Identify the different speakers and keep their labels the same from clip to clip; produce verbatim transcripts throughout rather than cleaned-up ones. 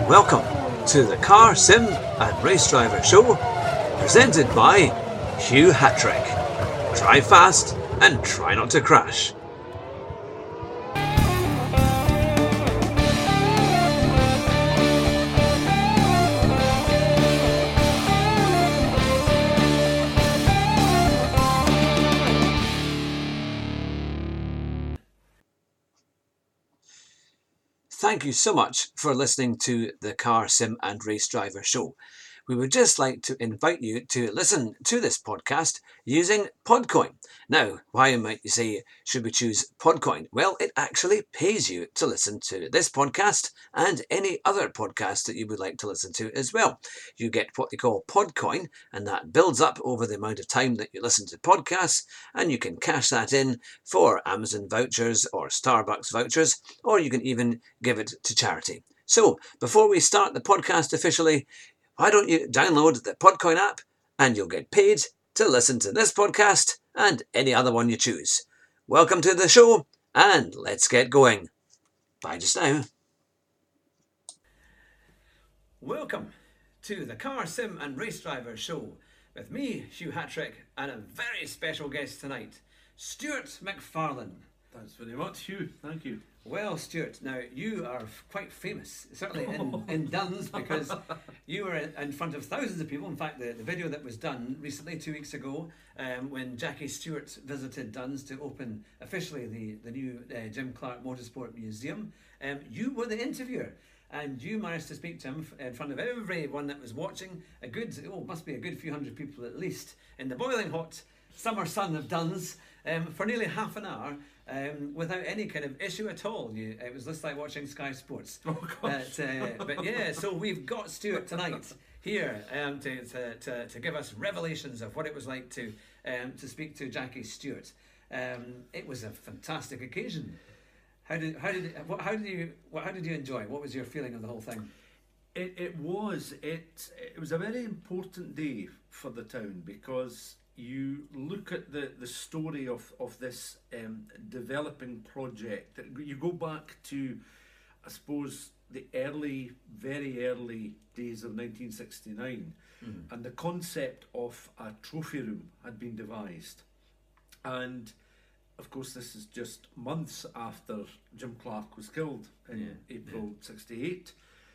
Speaker 1: Welcome to the Car Sim and Race Driver Show, presented by Hugh Hattrick. Drive fast and try not to crash. Thank you so much for listening to the Car Sim and Race Driver Show. We would just like to invite you to listen to this podcast using Podcoin. Now, why might you say, should we choose Podcoin? Well, it actually pays you to listen to this podcast and any other podcast that you would like to listen to as well. You get what they call Podcoin, and that builds up over the amount of time that you listen to podcasts, and you can cash that in for Amazon vouchers or Starbucks vouchers, or you can even give it to charity. So, before we start the podcast officially, why don't you download the Podcoin app and you'll get paid to listen to this podcast and any other one you choose. Welcome to the show and let's get going. Bye just now. Welcome to the Car Sim and Race Driver Show with me, Hugh Hattrick, and a very special guest tonight, Stuart McFarlane.
Speaker 2: Thanks very much, Hugh. Thank you.
Speaker 1: Well, Stuart, now you are quite famous, certainly in, in Duns, because you were in front of thousands of people. In fact, the, the video that was done recently, two weeks ago, um, when Jackie Stewart visited Duns to open officially the, the new uh, Jim Clark Motorsport Museum, um, you were the interviewer. And you managed to speak to him in front of everyone that was watching, a good, oh, must be a good few hundred people at least, in the boiling hot summer sun of Duns, um, for nearly half an hour. Um, without any kind of issue at all. You, it was just like watching Sky Sports.
Speaker 2: Oh, gosh.
Speaker 1: But, uh, but yeah, so we've got Stuart tonight here um, to, to, to, to give us revelations of what it was like to um, to speak to Jackie Stewart. Um, it was a fantastic occasion. How did how did what, how did you what, how did you enjoy? What was your feeling of the whole thing?
Speaker 2: It it was it it was a very important day for the town, because you look at the, the story of, of this um, developing project. You go back to, I suppose, the early, very early days of nineteen sixty-nine, mm. and the concept of a trophy room had been devised. And, of course, this is just months after Jim Clark was killed in yeah, April yeah. sixty-eight.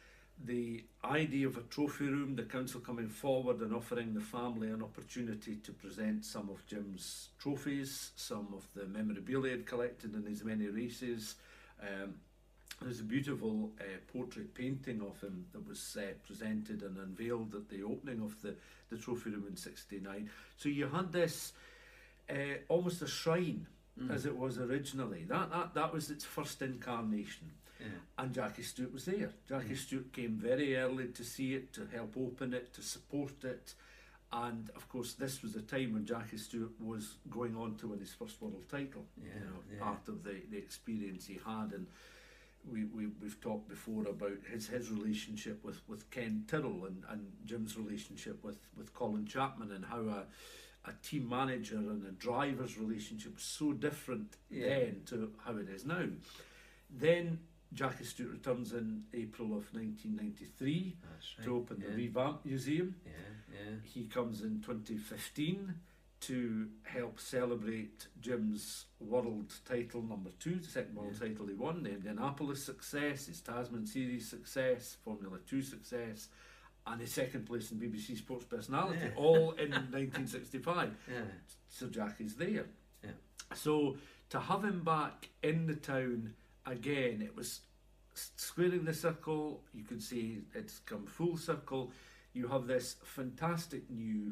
Speaker 2: The idea of a trophy room, the council coming forward and offering the family an opportunity to present some of Jim's trophies, some of the memorabilia he'd collected in his many races. Um, there's a beautiful uh, portrait painting of him that was uh, presented and unveiled at the opening of the, the trophy room in sixty-nine. So you had this uh, almost a shrine, mm. as it was originally. That, that, that was its first incarnation. Yeah. And Jackie Stewart was there. Jackie yeah. Stewart came very early to see it, to help open it, to support it. And of course, this was the time when Jackie Stewart was going on to win his first world title. Yeah, you know, yeah. part of the, the experience he had. And we, we, we've talked before about his, his relationship with, with Ken Tyrrell and, and Jim's relationship with, with Colin Chapman, and how a, a team manager and a driver's relationship was so different yeah. then to how it is now. Then Jackie Stewart returns in April of nineteen ninety-three right. to open yeah. the Revamp Museum.
Speaker 1: Yeah, yeah.
Speaker 2: He comes in twenty fifteen to help celebrate Jim's world title number two, the second world yeah. title he won, the Indianapolis success, his Tasman Series success, Formula two success, and his second place in B B C Sports Personality, yeah. all in nineteen sixty-five. Yeah. So Jackie's there.
Speaker 1: Yeah.
Speaker 2: So to have him back in the town again, it was squaring the circle. You could see it's come full circle. You have this fantastic new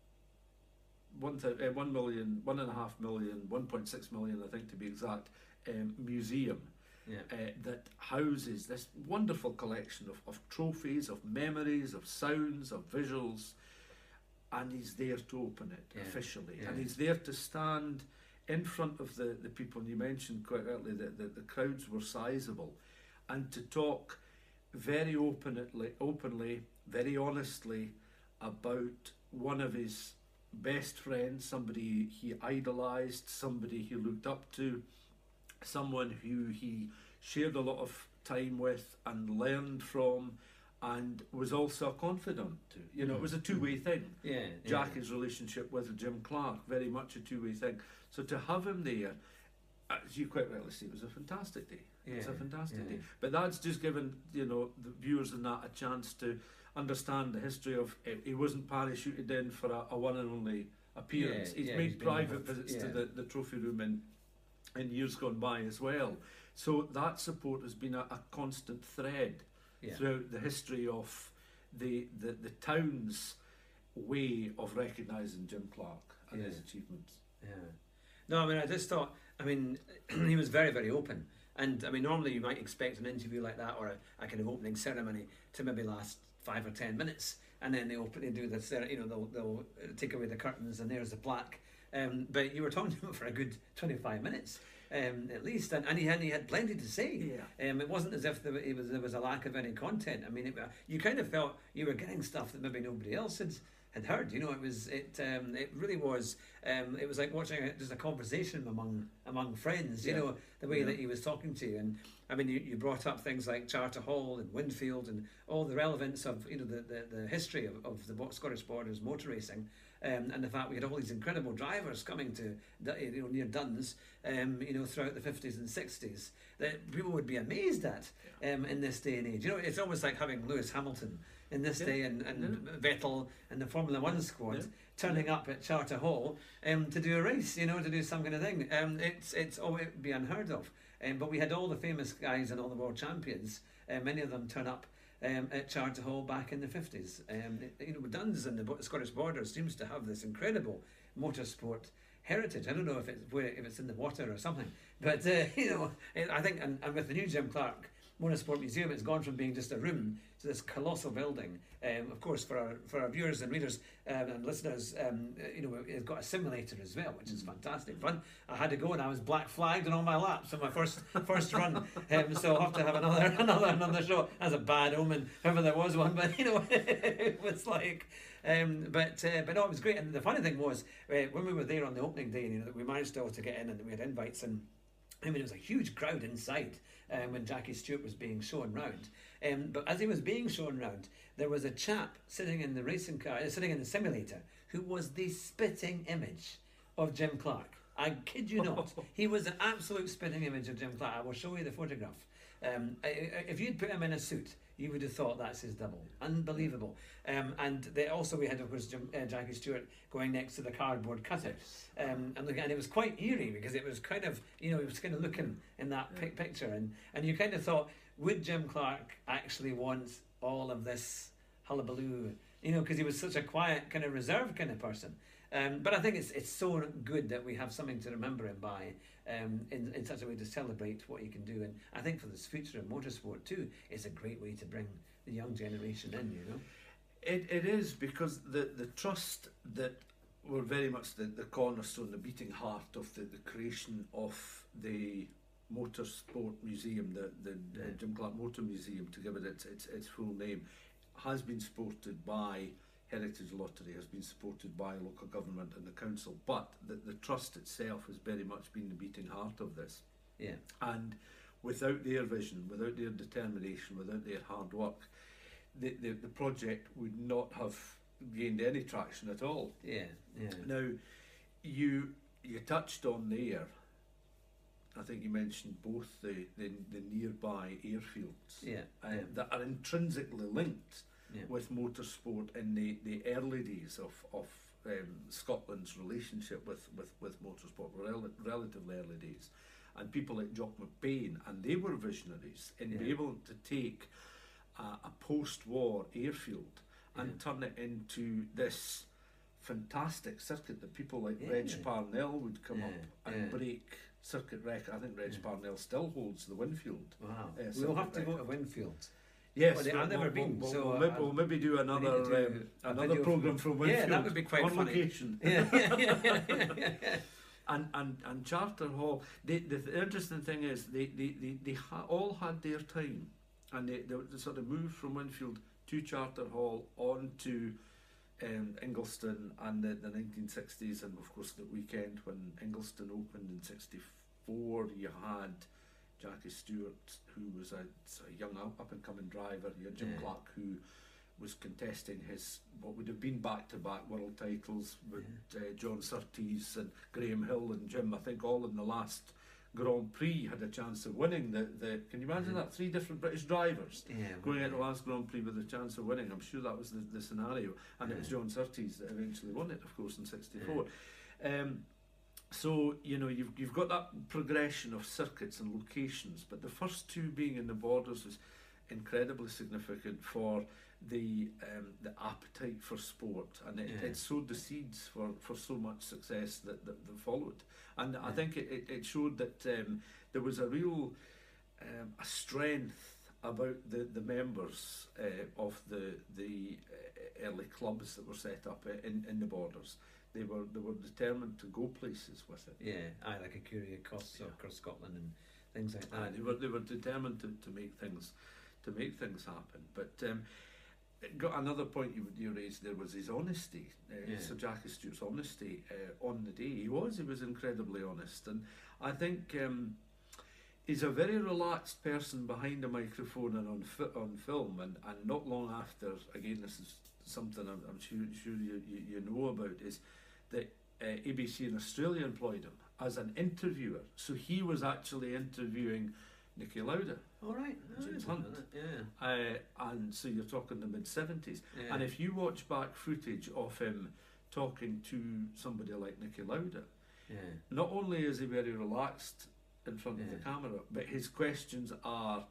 Speaker 2: one, th- uh, one million, one and a half million, one point six million, I think to be exact, um, museum
Speaker 1: yeah.
Speaker 2: uh, that houses this wonderful collection of, of trophies, of memories, of sounds, of visuals, and he's there to open it yeah. officially, yeah. and he's there to stand in front of the, the people. And you mentioned quite early that the, the crowds were sizable, and to talk very openly, openly, very honestly about one of his best friends, somebody he idolised, somebody he looked up to, someone who he shared a lot of time with and learned from, and was also a confidant too. You know, it was a two-way thing.
Speaker 1: Yeah,
Speaker 2: Jackie's relationship with Jim Clark, very much a two-way thing. So to have him there, as you quite rightly say, it was a fantastic day.
Speaker 1: yeah,
Speaker 2: It's a fantastic
Speaker 1: yeah.
Speaker 2: day. But that's just given, you know, the viewers in that a chance to understand the history of it. He wasn't parachuted in for a, a one and only appearance.
Speaker 1: Yeah,
Speaker 2: he's
Speaker 1: yeah,
Speaker 2: made
Speaker 1: he's been
Speaker 2: private
Speaker 1: involved.
Speaker 2: visits
Speaker 1: Yeah.
Speaker 2: to the, the trophy room in, in years gone by as well. So that support has been a, a constant thread
Speaker 1: Yeah.
Speaker 2: throughout the history of the, the, the town's way of recognising Jim Clark and
Speaker 1: Yeah.
Speaker 2: his achievements.
Speaker 1: Yeah. No, I mean, I just thought, I mean, he was very, very open. And, I mean, normally you might expect an interview like that or a, a kind of opening ceremony to maybe last five or ten minutes. And then they open, they do the, cer- you know, they'll, they'll take away the curtains and there's the plaque. Um, but you were talking to him for a good twenty-five minutes. Um, at least, and, and he had he had plenty to say.
Speaker 2: Yeah.
Speaker 1: Um, it wasn't as if there, it was there was a lack of any content. I mean, it, you kind of felt you were getting stuff that maybe nobody else had had heard. You know, it was it um, it really was. Um, it was like watching a, just a conversation among among friends. You
Speaker 2: Yeah.
Speaker 1: know, the way
Speaker 2: Yeah.
Speaker 1: that he was talking to you, and I mean, you, you brought up things like Charter Hall and Winfield and all the relevance of you know the the, the history of, of the Bo- Scottish Borders motor racing. Um, and the fact we had all these incredible drivers coming to Du- you know near Duns, um, you know throughout the fifties and sixties that people would be amazed at um, in this day and age. You know, it's almost like having Lewis Hamilton in this
Speaker 2: Yeah.
Speaker 1: day and, and
Speaker 2: Yeah.
Speaker 1: Vettel and the Formula One squad
Speaker 2: Yeah.
Speaker 1: turning up at Charter Hall um, to do a race. You know, to do some kind of thing. Um, it's it's oh, it would be unheard of. Um, but we had all the famous guys and all the world champions. Uh, many of them turn up. Um, at Charter Hall back in the fifties. Um, it- you know, Duns and the Bo- Scottish Borders seems to have this incredible motorsport heritage. I don't know if it's where, if it's in the water or something, but uh, you know, it, I think, and, and with the new Jim Clark Motorsport Museum, it's gone from being just a room to this colossal building. Um, of course, for our for our viewers and readers um, and listeners, um, you know, it's got a simulator as well, which is fantastic fun. I had to go and I was black flagged on all my laps on my first first run, um, so I'll have to have another another another show. That's a bad omen, if there was one, but you know, it was like. Um, but uh, but no, it was great. And the funny thing was, uh, when we were there on the opening day, you know, that we managed all to get in and we had invites and. I mean, it was a huge crowd inside um, when Jackie Stewart was being shown round. Um, but as he was being shown round, there was a chap sitting in the racing car, uh, sitting in the simulator, who was the spitting image of Jim Clark. I kid you not. He was an absolute spitting image of Jim Clark. I will show you the photograph. Um, I- I- if you'd put him in a suit, you would have thought that's his double. Unbelievable. Um, and they, also we had, of course, Jim, uh, Jackie Stewart going next to the cardboard cutout. Um, and, looking, and it was quite eerie because it was kind of, you know, he was kind of looking in that pic- picture. And, and you kind of thought, would Jim Clark actually want all of this hullabaloo? You know, because he was such a quiet, kind of reserved kind of person. Um, but I think it's it's so good that we have something to remember him by um, in, in such a way to celebrate what he can do. And I think for the future of motorsport too, it's a great way to bring the young generation in, you know.
Speaker 2: It, it is, because the, the trust that were very much the, the cornerstone, the beating heart of the, the creation of the Motorsport Museum, the, the
Speaker 1: Yeah.
Speaker 2: uh, Jim Clark Motor Museum, to give it its, its, its full name, has been supported by Heritage Lottery, has been supported by local government and the council, but the, the trust itself has very much been the beating heart of this.
Speaker 1: Yeah,
Speaker 2: And without their vision, without their determination, without their hard work, the, the, the project would not have gained any traction at all.
Speaker 1: yeah, yeah.
Speaker 2: Now, you you touched on there, I think you mentioned both the, the, the nearby airfields
Speaker 1: Yeah,
Speaker 2: uh,
Speaker 1: yeah.
Speaker 2: that are intrinsically linked
Speaker 1: Yeah.
Speaker 2: with motorsport in the, the early days of, of um, Scotland's relationship with, with, with motorsport, rel- relatively early days. And people like Jock McBain, and they were visionaries in being
Speaker 1: Yeah.
Speaker 2: able to take a, a post-war airfield and
Speaker 1: Yeah.
Speaker 2: turn it into this fantastic circuit that people like
Speaker 1: Yeah.
Speaker 2: Reg Parnell would come
Speaker 1: Yeah,
Speaker 2: up and
Speaker 1: yeah.
Speaker 2: break circuit record. I think Reg
Speaker 1: Yeah.
Speaker 2: Parnell still holds the Winfield.
Speaker 1: Wow.
Speaker 2: Uh,
Speaker 1: we'll
Speaker 2: circuit
Speaker 1: have to go to
Speaker 2: record.
Speaker 1: Winfield.
Speaker 2: Yes,
Speaker 1: Well, I've
Speaker 2: we'll-
Speaker 1: never
Speaker 2: we'll-
Speaker 1: been,
Speaker 2: We'll,
Speaker 1: so,
Speaker 2: we'll,
Speaker 1: uh,
Speaker 2: maybe, we'll maybe do another
Speaker 1: We need to
Speaker 2: um,
Speaker 1: do a
Speaker 2: another
Speaker 1: video
Speaker 2: program
Speaker 1: from-
Speaker 2: from Winfield.
Speaker 1: Yeah, that would be quite
Speaker 2: on
Speaker 1: funny.
Speaker 2: location.
Speaker 1: Yeah, yeah, yeah, yeah, yeah, yeah.
Speaker 2: And, and and Charter Hall. They, the, the interesting thing is they they, they, they ha- all had their time, and they, they, they sort of moved from Winfield to Charter Hall on to um, Ingliston and the, the nineteen sixties, and of course the weekend when Ingliston opened in sixty-four, you had Jackie Stewart, who was a, a young up and coming driver. You had Jim
Speaker 1: Yeah.
Speaker 2: Clark, who was contesting his what would have been back to back world titles with
Speaker 1: Yeah.
Speaker 2: uh, John Surtees and Graham Hill and Jim. I think all in the last Grand Prix had a chance of winning. The the can you imagine
Speaker 1: Yeah.
Speaker 2: that three different British drivers
Speaker 1: Yeah,
Speaker 2: going out
Speaker 1: yeah.
Speaker 2: the last Grand Prix with a chance of winning? I'm sure that was the, the scenario, and it was
Speaker 1: Yeah.
Speaker 2: John Surtees that eventually won it, of course, in sixty-four. Um, so you know you've you've got that progression of circuits and locations, but the first two being in the Borders was incredibly significant for the um, the appetite for sport, and it,
Speaker 1: Yeah.
Speaker 2: it sowed the seeds for, for so much success that, that, that followed. And I
Speaker 1: Yeah.
Speaker 2: think it, it, it showed that um, there was a real um, a strength about the, the members uh, of the the uh, early clubs that were set up in, in the Borders. They were they were determined to go places with it.
Speaker 1: Yeah, aye, like a Curie across,
Speaker 2: Yeah.
Speaker 1: across Scotland and things like
Speaker 2: Aye,
Speaker 1: that.
Speaker 2: they were they were determined to, to make things to make things happen. But um, it got another point you you raised there was his honesty. Uh,
Speaker 1: Yeah.
Speaker 2: Sir Jackie Stewart's honesty uh, on the day. He was he was incredibly honest, and I think um, he's a very relaxed person behind a microphone and on fi- on film. And, and not long after, again, this is something I'm, I'm sure sure you, you you know about, is that uh, A B C in Australia employed him as an interviewer. So he was actually interviewing Niki Lauda.
Speaker 1: All right. Oh,
Speaker 2: James
Speaker 1: I didn't know
Speaker 2: Hunt.
Speaker 1: that. Yeah.
Speaker 2: Uh, and so you're talking the mid seventies.
Speaker 1: Yeah.
Speaker 2: And if you watch back footage of him talking to somebody like Niki Lauda,
Speaker 1: Yeah.
Speaker 2: not only is he very relaxed in front of
Speaker 1: Yeah.
Speaker 2: the camera, but his questions are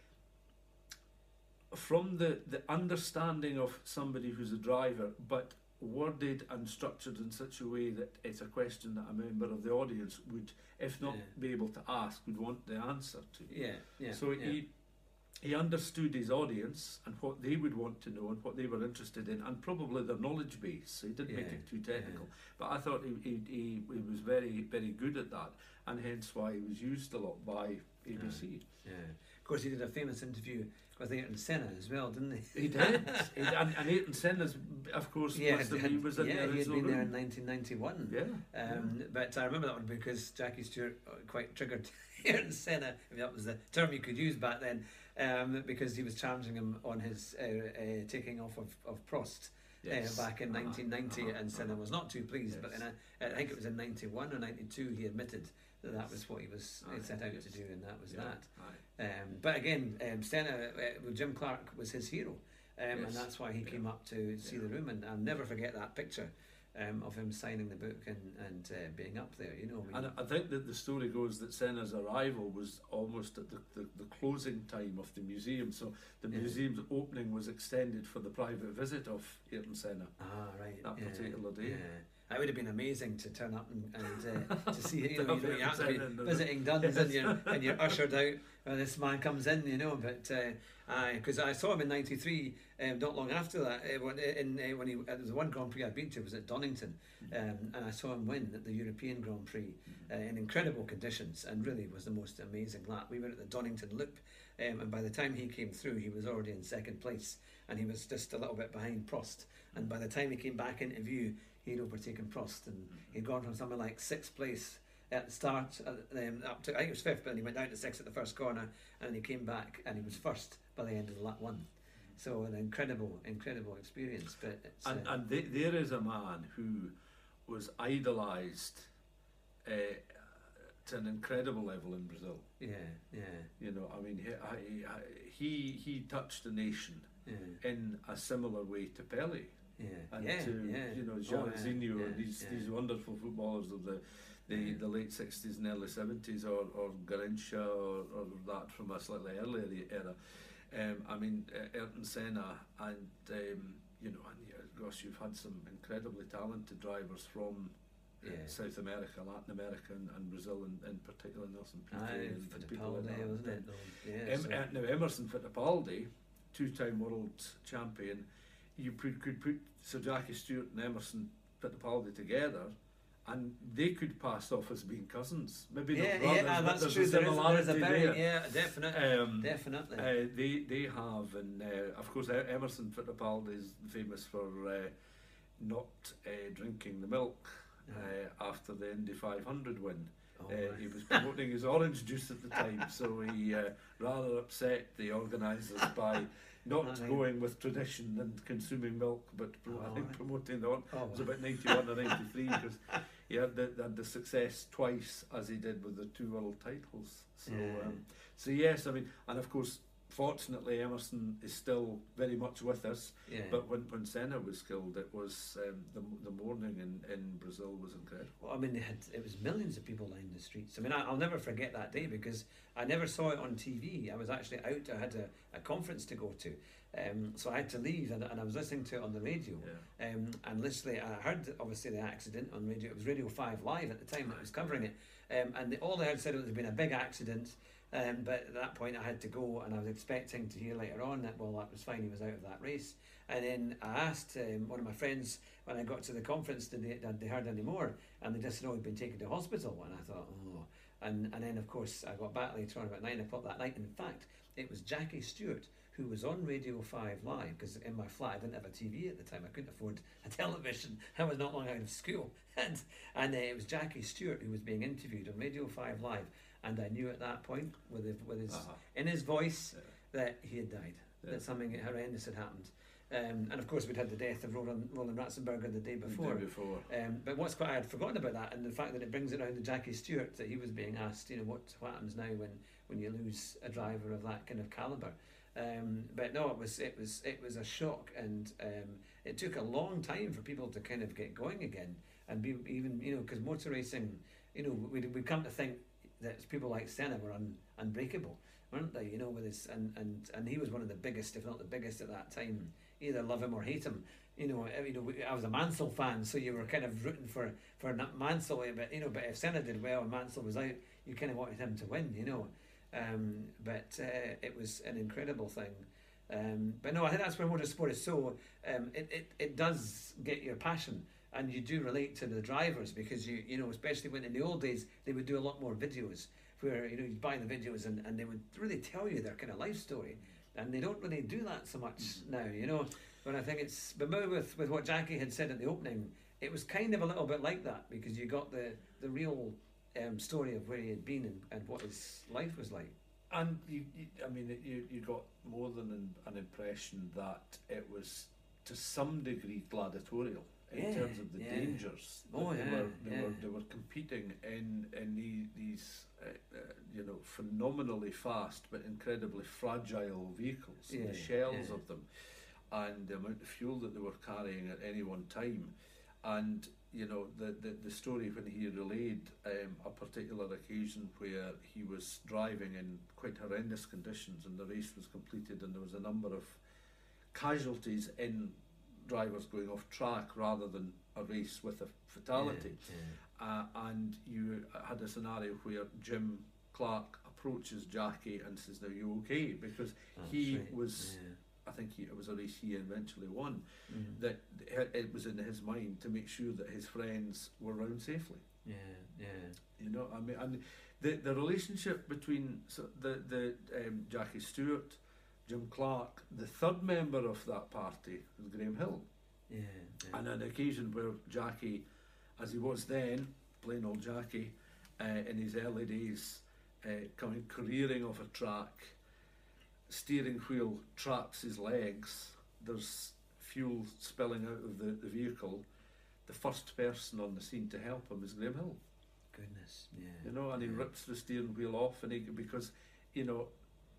Speaker 2: from the, the understanding of somebody who's a driver, but worded and structured in such a way that it's a question that a member of the audience would, if not
Speaker 1: Yeah.
Speaker 2: be able to ask, would want the answer to.
Speaker 1: Yeah. Yeah.
Speaker 2: So
Speaker 1: yeah.
Speaker 2: he he understood his audience and what they would want to know and what they were interested in, and probably their knowledge base. So he didn't make
Speaker 1: Yeah,
Speaker 2: it too technical.
Speaker 1: yeah.
Speaker 2: But I thought he, he, he, he was very, very good at that, and hence why he was used a lot by A B C.
Speaker 1: Yeah. Of course, he did a famous interview with Ayrton Senna as well, didn't he?
Speaker 2: He did. he, and, and Ayrton Senna's, of course,
Speaker 1: Yeah,
Speaker 2: was the,
Speaker 1: had-
Speaker 2: he was in
Speaker 1: yeah,
Speaker 2: the
Speaker 1: he had
Speaker 2: original
Speaker 1: been there in
Speaker 2: room.
Speaker 1: nineteen ninety-one.
Speaker 2: Yeah.
Speaker 1: Um, But I remember that one because Jackie Stewart quite triggered Ayrton Senna, if that was the term you could use back then, um, because he was challenging him on his uh, uh, taking off of, of Prost.
Speaker 2: Yes.
Speaker 1: Uh, back in
Speaker 2: Uh-huh,
Speaker 1: nineteen ninety,
Speaker 2: uh-huh,
Speaker 1: and Senna
Speaker 2: uh-huh.
Speaker 1: was not too pleased. But
Speaker 2: Yes.
Speaker 1: then I, I think it was in ninety-one or ninety-two he admitted that that was what he was
Speaker 2: Aye,
Speaker 1: set out
Speaker 2: yes.
Speaker 1: to do, and that was
Speaker 2: Yeah,
Speaker 1: that.
Speaker 2: aye.
Speaker 1: Um, but again, um, Senna, uh, well, Jim Clark was his hero, um, and
Speaker 2: Yes.
Speaker 1: that's why he
Speaker 2: Yeah.
Speaker 1: came up to see
Speaker 2: Yeah.
Speaker 1: the room. And I'll never forget that picture um, of him signing the book and, and uh, being up there. You know, I mean,
Speaker 2: And I think that the story goes that Senna's arrival was almost at the, the, the closing time of the museum. So the
Speaker 1: Yeah.
Speaker 2: museum's opening was extended for the private visit of Ayrton Senna
Speaker 1: ah, right,
Speaker 2: that
Speaker 1: yeah,
Speaker 2: particular day.
Speaker 1: Yeah. It would have been amazing to turn up and, and uh, to see, you
Speaker 2: To
Speaker 1: know,
Speaker 2: have
Speaker 1: you, know, you have to be
Speaker 2: Ayrton Senna in the
Speaker 1: visiting Duns and you're, and you're ushered out when this man comes in, you know. But because uh, I saw him in ninety-three, um, not long after that, uh, when, in, uh, when he, uh, there was one Grand Prix I'd been to, was at Donington, um, and I saw him win at the European Grand Prix uh, in incredible conditions, and really was the most amazing lap. We were at the Donington Loop, um, and by the time he came through, he was already in second place, and he was just a little bit behind Prost. And by the time he came back into view, he'd overtaken Prost, and he'd gone from something like sixth place at the start, uh, um, up to I think it was fifth, but then he went down to sixth at the first corner, and then he came back and he was first by the end of the lap one. So an incredible, incredible experience. But it's,
Speaker 2: And,
Speaker 1: uh,
Speaker 2: and th- there is a man who was idolised uh, to an incredible level in Brazil.
Speaker 1: yeah, yeah,
Speaker 2: You know, I mean, he I, I, he, he touched the nation
Speaker 1: yeah,
Speaker 2: in a similar way to Pele.
Speaker 1: yeah,
Speaker 2: And
Speaker 1: yeah,
Speaker 2: to
Speaker 1: yeah.
Speaker 2: you know
Speaker 1: Oh,
Speaker 2: Jairzinho
Speaker 1: yeah,
Speaker 2: and these
Speaker 1: yeah.
Speaker 2: these wonderful footballers of the the,
Speaker 1: Yeah.
Speaker 2: the late sixties and early seventies, or or Garrincha, or, or that from a slightly earlier era. Um, I mean, uh, Ayrton Senna, and um, you know, and yeah, gosh, you've had some incredibly talented drivers from uh,
Speaker 1: Yeah.
Speaker 2: South America, Latin America, and, and Brazil, in, in particular, Nelson Piquet
Speaker 1: Aye,
Speaker 2: and, and people like
Speaker 1: Fittipaldi,
Speaker 2: that.
Speaker 1: wasn't it? Yeah,
Speaker 2: Em-
Speaker 1: so-
Speaker 2: uh, now Emerson Fittipaldi, two-time world champion, you put, could put Sir Jackie Stewart and Emerson Fittipaldi together, and they could pass off as being cousins. Maybe
Speaker 1: yeah,
Speaker 2: not brothers,
Speaker 1: yeah,
Speaker 2: but
Speaker 1: that's
Speaker 2: there's
Speaker 1: true.
Speaker 2: a
Speaker 1: There is,
Speaker 2: similarity
Speaker 1: there is a very,
Speaker 2: there.
Speaker 1: yeah, definitely,
Speaker 2: Um,
Speaker 1: definitely.
Speaker 2: Uh, they they have, and uh, of course E- Emerson Fittipaldi is famous for uh, not uh, drinking the milk
Speaker 1: Uh-huh.
Speaker 2: uh, after the Indy five hundred win.
Speaker 1: Oh,
Speaker 2: Uh,
Speaker 1: right.
Speaker 2: he was promoting his orange juice at the time, so he uh, rather upset the organisers by not
Speaker 1: Right.
Speaker 2: going with tradition and consuming milk, but pro- I
Speaker 1: Oh,
Speaker 2: think
Speaker 1: right.
Speaker 2: promoting the orange.
Speaker 1: Oh,
Speaker 2: It was
Speaker 1: wow.
Speaker 2: about ninety-one or ninety-three because he had the, had the success twice as he did with the two world titles. So,
Speaker 1: Yeah.
Speaker 2: um, so yes, I mean, and of course, fortunately, Emerson is still very much with us.
Speaker 1: Yeah.
Speaker 2: But when, when Senna was killed, it was um, the the mourning in, in Brazil was incredible.
Speaker 1: Well, I mean, they had it was millions of people lined the streets. I mean, I, I'll never forget that day because I never saw it on T V. I was actually out. I had a, a conference to go to, um, so I had to leave, and, and I was listening to it on the radio.
Speaker 2: Yeah.
Speaker 1: Um, and literally, I heard obviously the accident on radio. It was Radio Five Live at the time that was covering it, um, and the, all they had said was there'd been a big accident. Um, but at that point, I had to go, and I was expecting to hear later on that well, that was fine. He was out of that race. And then I asked um, one of my friends when I got to the conference, did they, had they heard any more? And they just said, "Oh, he'd been taken to hospital." And I thought, oh. And and then of course I got back later on about nine o'clock that night. And in fact, it was Jackie Stewart who was on Radio Five Live because in my flat I didn't have a T V at the time. I couldn't afford a television. I was not long out of school, and and uh, it was Jackie Stewart who was being interviewed on Radio Five Live. And I knew at that point, with his, with his
Speaker 2: Uh-huh.
Speaker 1: in his voice,
Speaker 2: Yeah.
Speaker 1: that he had died.
Speaker 2: Yeah.
Speaker 1: That something horrendous had happened. Um, and of course, we'd had the death of Roland, Roland Ratzenberger the day before.
Speaker 2: The day before.
Speaker 1: Um, but what's quite I had forgotten about that, and the fact that it brings it around to Jackie Stewart that he was being asked, you know, what what happens now when, when you lose a driver of that kind of caliber. Um, but no, it was it was it was a shock, and um, it took a long time for people to kind of get going again, and be even you know because motor racing, you know, we we come to think that people like Senna were un, unbreakable, weren't they? You know, with his and, and and he was one of the biggest, if not the biggest, at that time. Either love him or hate him. You know, I, you know, I was a Mansell fan, so you were kind of rooting for for Mansell, but you know, but if Senna did well and Mansell was out, you kind of wanted him to win. You know, um, but uh, it was an incredible thing. Um, but no, I think that's where motorsport is so. Um, it, it it does get your passion. And you do relate to the drivers because you you know especially when in the old days they would do a lot more videos where you know you buy the videos and, and they would really tell you their kind of life story, and they don't really do that so much now, you know. But I think it's but maybe with with what Jackie had said at the opening, it was kind of a little bit like that because you got the the real um, story of where he had been and, and what his life was like.
Speaker 2: And you, you I mean, it, you you got more than an, an impression that it was to some degree gladiatorial. In
Speaker 1: Yeah,
Speaker 2: terms of the
Speaker 1: yeah.
Speaker 2: dangers,
Speaker 1: Oh,
Speaker 2: they,
Speaker 1: yeah,
Speaker 2: were, they,
Speaker 1: yeah.
Speaker 2: were, they were competing in in the, these uh, uh, you know phenomenally fast but incredibly fragile vehicles.
Speaker 1: Yeah,
Speaker 2: the shells
Speaker 1: yeah.
Speaker 2: of them, and the amount of fuel that they were carrying at any one time, and you know the the, the story when he relayed um, a particular occasion where he was driving in quite horrendous conditions and the race was completed and there was a number of casualties in drivers going off track rather than a race with a fatality.
Speaker 1: Yeah, yeah.
Speaker 2: Uh, and you had a scenario where Jim Clark approaches Jackie and says, "Now you okay?" Because
Speaker 1: That's
Speaker 2: he
Speaker 1: right,
Speaker 2: was,
Speaker 1: yeah.
Speaker 2: I think he, it was a race he eventually won,
Speaker 1: Mm.
Speaker 2: that it was in his mind to make sure that his friends were round safely.
Speaker 1: Yeah, yeah.
Speaker 2: You know, I mean, and the the relationship between so the the um, Jackie Stewart, Jim Clark, the third member of that party was Graham Hill.
Speaker 1: Yeah, yeah.
Speaker 2: And an occasion where Jackie, as he was then, plain old Jackie, uh, in his early days, uh, coming careering off a track, steering wheel traps his legs, there's fuel spilling out of the, the vehicle. The first person on the scene to help him is Graham Hill.
Speaker 1: Goodness, yeah.
Speaker 2: You know, and he
Speaker 1: yeah.
Speaker 2: rips the steering wheel off, and he because, you know,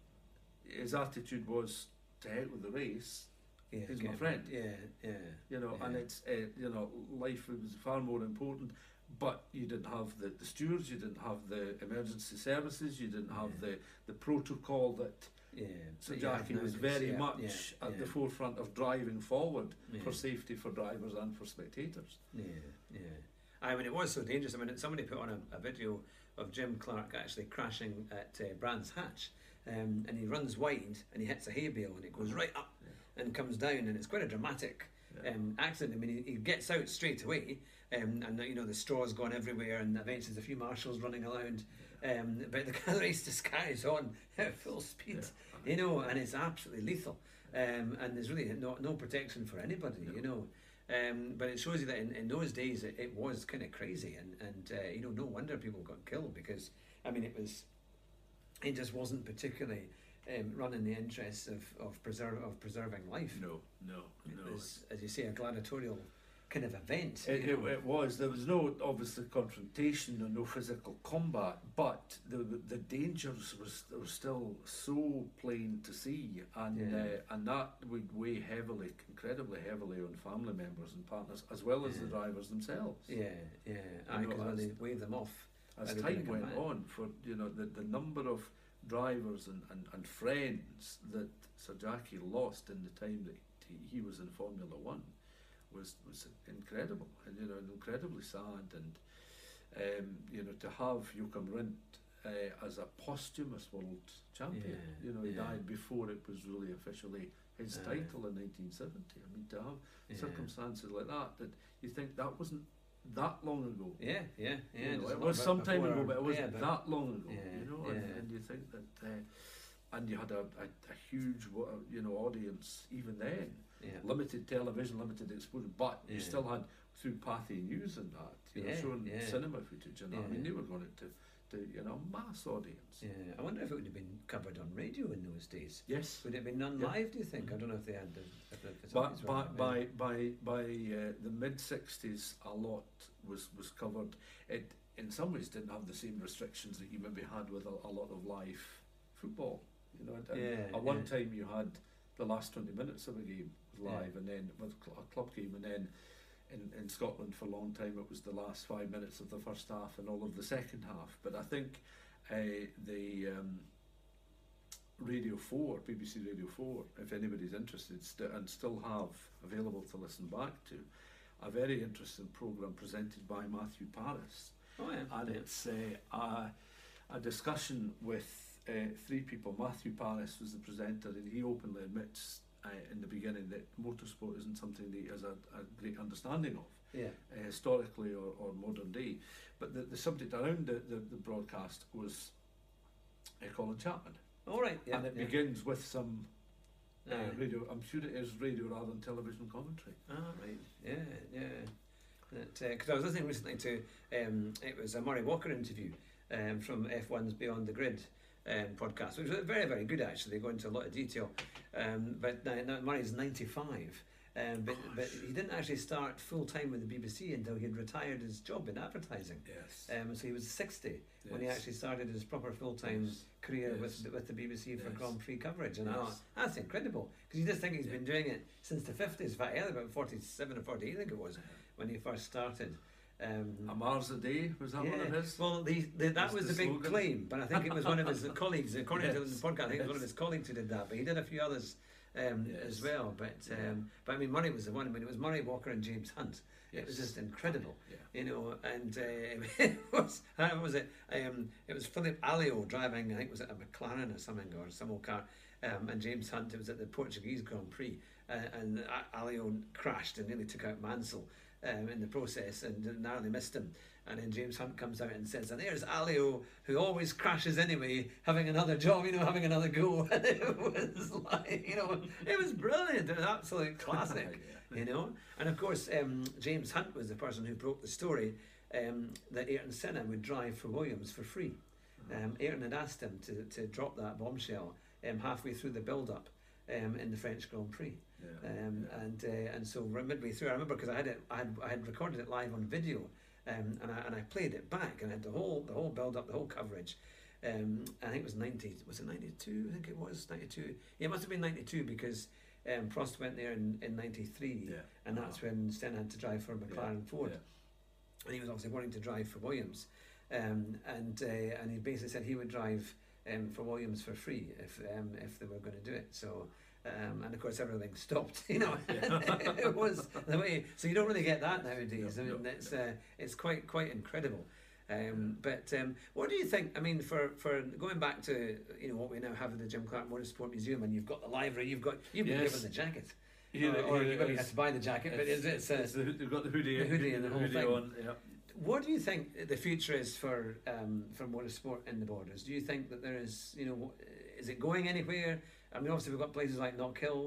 Speaker 2: his attitude was to hell with the race.
Speaker 1: Yeah,
Speaker 2: He's
Speaker 1: get
Speaker 2: my
Speaker 1: him.
Speaker 2: friend.
Speaker 1: Yeah, yeah.
Speaker 2: You know,
Speaker 1: yeah.
Speaker 2: and it's uh, you know, life was far more important. But you didn't have the, the stewards, you didn't have the emergency services, you didn't have
Speaker 1: Yeah.
Speaker 2: the, the protocol that.
Speaker 1: Yeah.
Speaker 2: So
Speaker 1: that you have
Speaker 2: Jackie was
Speaker 1: nowadays,
Speaker 2: very
Speaker 1: yeah,
Speaker 2: much
Speaker 1: yeah,
Speaker 2: at
Speaker 1: yeah.
Speaker 2: the forefront of driving forward
Speaker 1: Yeah.
Speaker 2: for safety for drivers and for spectators.
Speaker 1: Yeah, yeah. I mean, it was so dangerous. I mean, somebody put on a, a video of Jim Clark actually crashing at uh, Brands Hatch, um, and he runs wide and he hits a hay bale and it goes right up
Speaker 2: Yeah.
Speaker 1: and comes down, and it's quite a dramatic
Speaker 2: Yeah.
Speaker 1: um, accident. I mean, he, he gets out straight away, um, and you know the straw's gone everywhere, and eventually there's a few marshals running around. Um, but the car race just carries on at full speed,
Speaker 2: Yeah.
Speaker 1: you know, and it's absolutely lethal. Um, and there's really no no protection for anybody,
Speaker 2: No.
Speaker 1: you know. Um, but it shows you that in, in those days it, it was kind of crazy, and and uh, you know, no wonder people got killed, because I mean it was, it just wasn't particularly um, running the interests of of preserve of preserving life.
Speaker 2: No, no,
Speaker 1: It
Speaker 2: no.
Speaker 1: was, as you say, a gladiatorial kind of event.
Speaker 2: It,
Speaker 1: you
Speaker 2: it,
Speaker 1: know.
Speaker 2: it was. There was no obviously confrontation or no physical combat, but the the dangers was were still so plain to see, and
Speaker 1: Yeah.
Speaker 2: uh, and that would weigh heavily, incredibly heavily, on family members and partners as well as the
Speaker 1: Yeah.
Speaker 2: drivers themselves.
Speaker 1: Yeah, yeah.
Speaker 2: You know,
Speaker 1: Because when
Speaker 2: as-
Speaker 1: they wave them off,
Speaker 2: As
Speaker 1: are they
Speaker 2: time
Speaker 1: gonna come
Speaker 2: went
Speaker 1: back?
Speaker 2: on, for you know the the number of drivers and, and, and friends that Sir Jackie lost in the time that he, he was in Formula One was was incredible, and you know incredibly sad, and um, you know to have Joachim Rindt uh, as a posthumous world champion.
Speaker 1: Yeah,
Speaker 2: You know he
Speaker 1: yeah.
Speaker 2: died before it was really officially his
Speaker 1: Aye.
Speaker 2: title in nineteen seventy. I mean to have
Speaker 1: Yeah.
Speaker 2: circumstances like that, that you think that wasn't that long ago.
Speaker 1: Yeah, yeah, yeah.
Speaker 2: You know,
Speaker 1: just
Speaker 2: it
Speaker 1: a
Speaker 2: was
Speaker 1: little bit
Speaker 2: some time
Speaker 1: before
Speaker 2: ago,
Speaker 1: our-
Speaker 2: but it wasn't
Speaker 1: yeah, but-
Speaker 2: that long ago.
Speaker 1: Yeah,
Speaker 2: You know, and,
Speaker 1: yeah.
Speaker 2: and you think that, uh, and you had a, a, a huge, wa- you know, audience even then.
Speaker 1: yeah.
Speaker 2: Limited television, limited exposure, but you
Speaker 1: Yeah.
Speaker 2: still had through Pathy News and that, you know,
Speaker 1: Yeah,
Speaker 2: showing
Speaker 1: yeah.
Speaker 2: cinema footage and that. I mean,
Speaker 1: Yeah.
Speaker 2: they were going to, to you know, mass audience.
Speaker 1: Yeah, I wonder if it would have been covered on radio in those days.
Speaker 2: Yes.
Speaker 1: Would it have been done
Speaker 2: Yeah.
Speaker 1: live? Do you think? I don't know if they had the. If the
Speaker 2: But
Speaker 1: facilities were
Speaker 2: by
Speaker 1: that
Speaker 2: by
Speaker 1: way.
Speaker 2: by by uh, the mid sixties, a lot was was covered. It in some ways didn't have the same restrictions that you maybe had with a, a lot of live football. You know, at,
Speaker 1: Yeah,
Speaker 2: at one
Speaker 1: yeah.
Speaker 2: time you had the last twenty minutes of a game was
Speaker 1: Yeah.
Speaker 2: live, and then with cl- a club game, and then in in Scotland for a long time it was the last five minutes of the first half and all of the second half. But I think uh, the um, Radio four, B B C Radio four, if anybody's interested, st- and still have available to listen back to, a very interesting programme presented by Matthew Paris.
Speaker 1: Oh yeah.
Speaker 2: And
Speaker 1: yeah.
Speaker 2: it's uh, a, a discussion with uh, three people. Matthew Paris was the presenter, and he openly admits uh, in the beginning that motorsport isn't something that he has a, a great understanding of,
Speaker 1: Yeah.
Speaker 2: uh, historically or, or modern day. But the, the subject around the, the, the broadcast was uh, Colin Chapman.
Speaker 1: All right. Yeah.
Speaker 2: And it
Speaker 1: yeah.
Speaker 2: begins with some uh,
Speaker 1: Aye.
Speaker 2: radio. I'm sure it is radio rather than television commentary.
Speaker 1: Ah, right. Yeah, yeah. Because I was listening recently to, um, it was a Murray Walker interview um, from F one's Beyond the Grid um, podcast, which was very, very good actually. They go into a lot of detail. Um, but now, now Murray's ninety-five. Um, but, but he didn't actually start full time with the B B C until he had retired his job in advertising.
Speaker 2: Yes.
Speaker 1: Um, so he was sixty when he
Speaker 2: Yes.
Speaker 1: actually started his proper full time
Speaker 2: Yes.
Speaker 1: career
Speaker 2: Yes.
Speaker 1: with with the B B C for
Speaker 2: Yes.
Speaker 1: Grand Prix coverage. And I
Speaker 2: Yes.
Speaker 1: thought, that's incredible, because you just think he's
Speaker 2: Yeah.
Speaker 1: been doing it since the fifties. In fact, yeah, about forty-seven or forty-eight, I think it was, when he first started. Um,
Speaker 2: A Mars a day, was that one of his?
Speaker 1: well, the, the, that
Speaker 2: That's
Speaker 1: was
Speaker 2: the
Speaker 1: the big
Speaker 2: slogan.
Speaker 1: claim, but I think it was one of his colleagues, according to
Speaker 2: Yes.
Speaker 1: the podcast, I think it was one of
Speaker 2: Yes.
Speaker 1: his colleagues who did that, but he did a few others um,
Speaker 2: Yes.
Speaker 1: as well. But
Speaker 2: Yeah.
Speaker 1: um, but I mean, Murray was the one. I mean, it was Murray Walker and James Hunt. It was
Speaker 2: Yes.
Speaker 1: just incredible,
Speaker 2: Yeah.
Speaker 1: you know. And uh, it was how was it? Um, it was Philip Alliot driving. I think it was at a McLaren or something, or some old car. Um, and James Hunt. It was at the Portuguese Grand Prix, uh, and Alliot crashed and nearly took out Mansell. Um, in the process, and narrowly missed him. And then James Hunt comes out and says, and there's Alio, who always crashes anyway, having another job, you know, having another go. And it was like, you know, it was brilliant. It was absolute classic,
Speaker 2: Yeah.
Speaker 1: you know. And of course, um, James Hunt was the person who broke the story um, that Ayrton Senna would drive for Williams for free. Um, Ayrton had asked him to, to drop that bombshell um, halfway through the build-up um, in the French Grand Prix.
Speaker 2: Yeah.
Speaker 1: Um,
Speaker 2: Yeah.
Speaker 1: and uh, and so midway through, I remember because I had it, I had, I had recorded it live on video, um, and I and I played it back, and I had the whole the whole build up, the whole coverage. Um, I think it was ninety. Was it ninety two? I think it was ninety two. Yeah, it must have been ninety two because um, Prost went there in in ninety three,
Speaker 2: Yeah.
Speaker 1: and that's
Speaker 2: Uh-huh.
Speaker 1: when Senna had to drive for McLaren
Speaker 2: Yeah.
Speaker 1: Ford,
Speaker 2: Yeah.
Speaker 1: and he was obviously wanting to drive for Williams, um, and uh, and he basically said he would drive um, for Williams for free if um, if they were going to do it. So. Um, and of course everything stopped, you know.
Speaker 2: Yeah.
Speaker 1: It was the way, so you don't really get that nowadays.
Speaker 2: No,
Speaker 1: I mean,
Speaker 2: no,
Speaker 1: it's
Speaker 2: no.
Speaker 1: uh, it's quite quite incredible. Um, but um, what do you think? I mean, for, for going back to you know what we now have at the Jim Clark Motorsport Museum, and you've got the library, you've got you've been
Speaker 2: Yes.
Speaker 1: given the jacket,
Speaker 2: Here-
Speaker 1: or, or
Speaker 2: here
Speaker 1: you maybe
Speaker 2: it
Speaker 1: had
Speaker 2: is.
Speaker 1: to buy the jacket. But it's, it's, uh,
Speaker 2: it's the, they've got the hoodie,
Speaker 1: the hoodie and the whole thing.
Speaker 2: on. Yeah.
Speaker 1: what do you think the future is for um, for motorsport in the Borders? Do you think that there is, you know, is it going anywhere? I mean, obviously we've got places like Knockhill,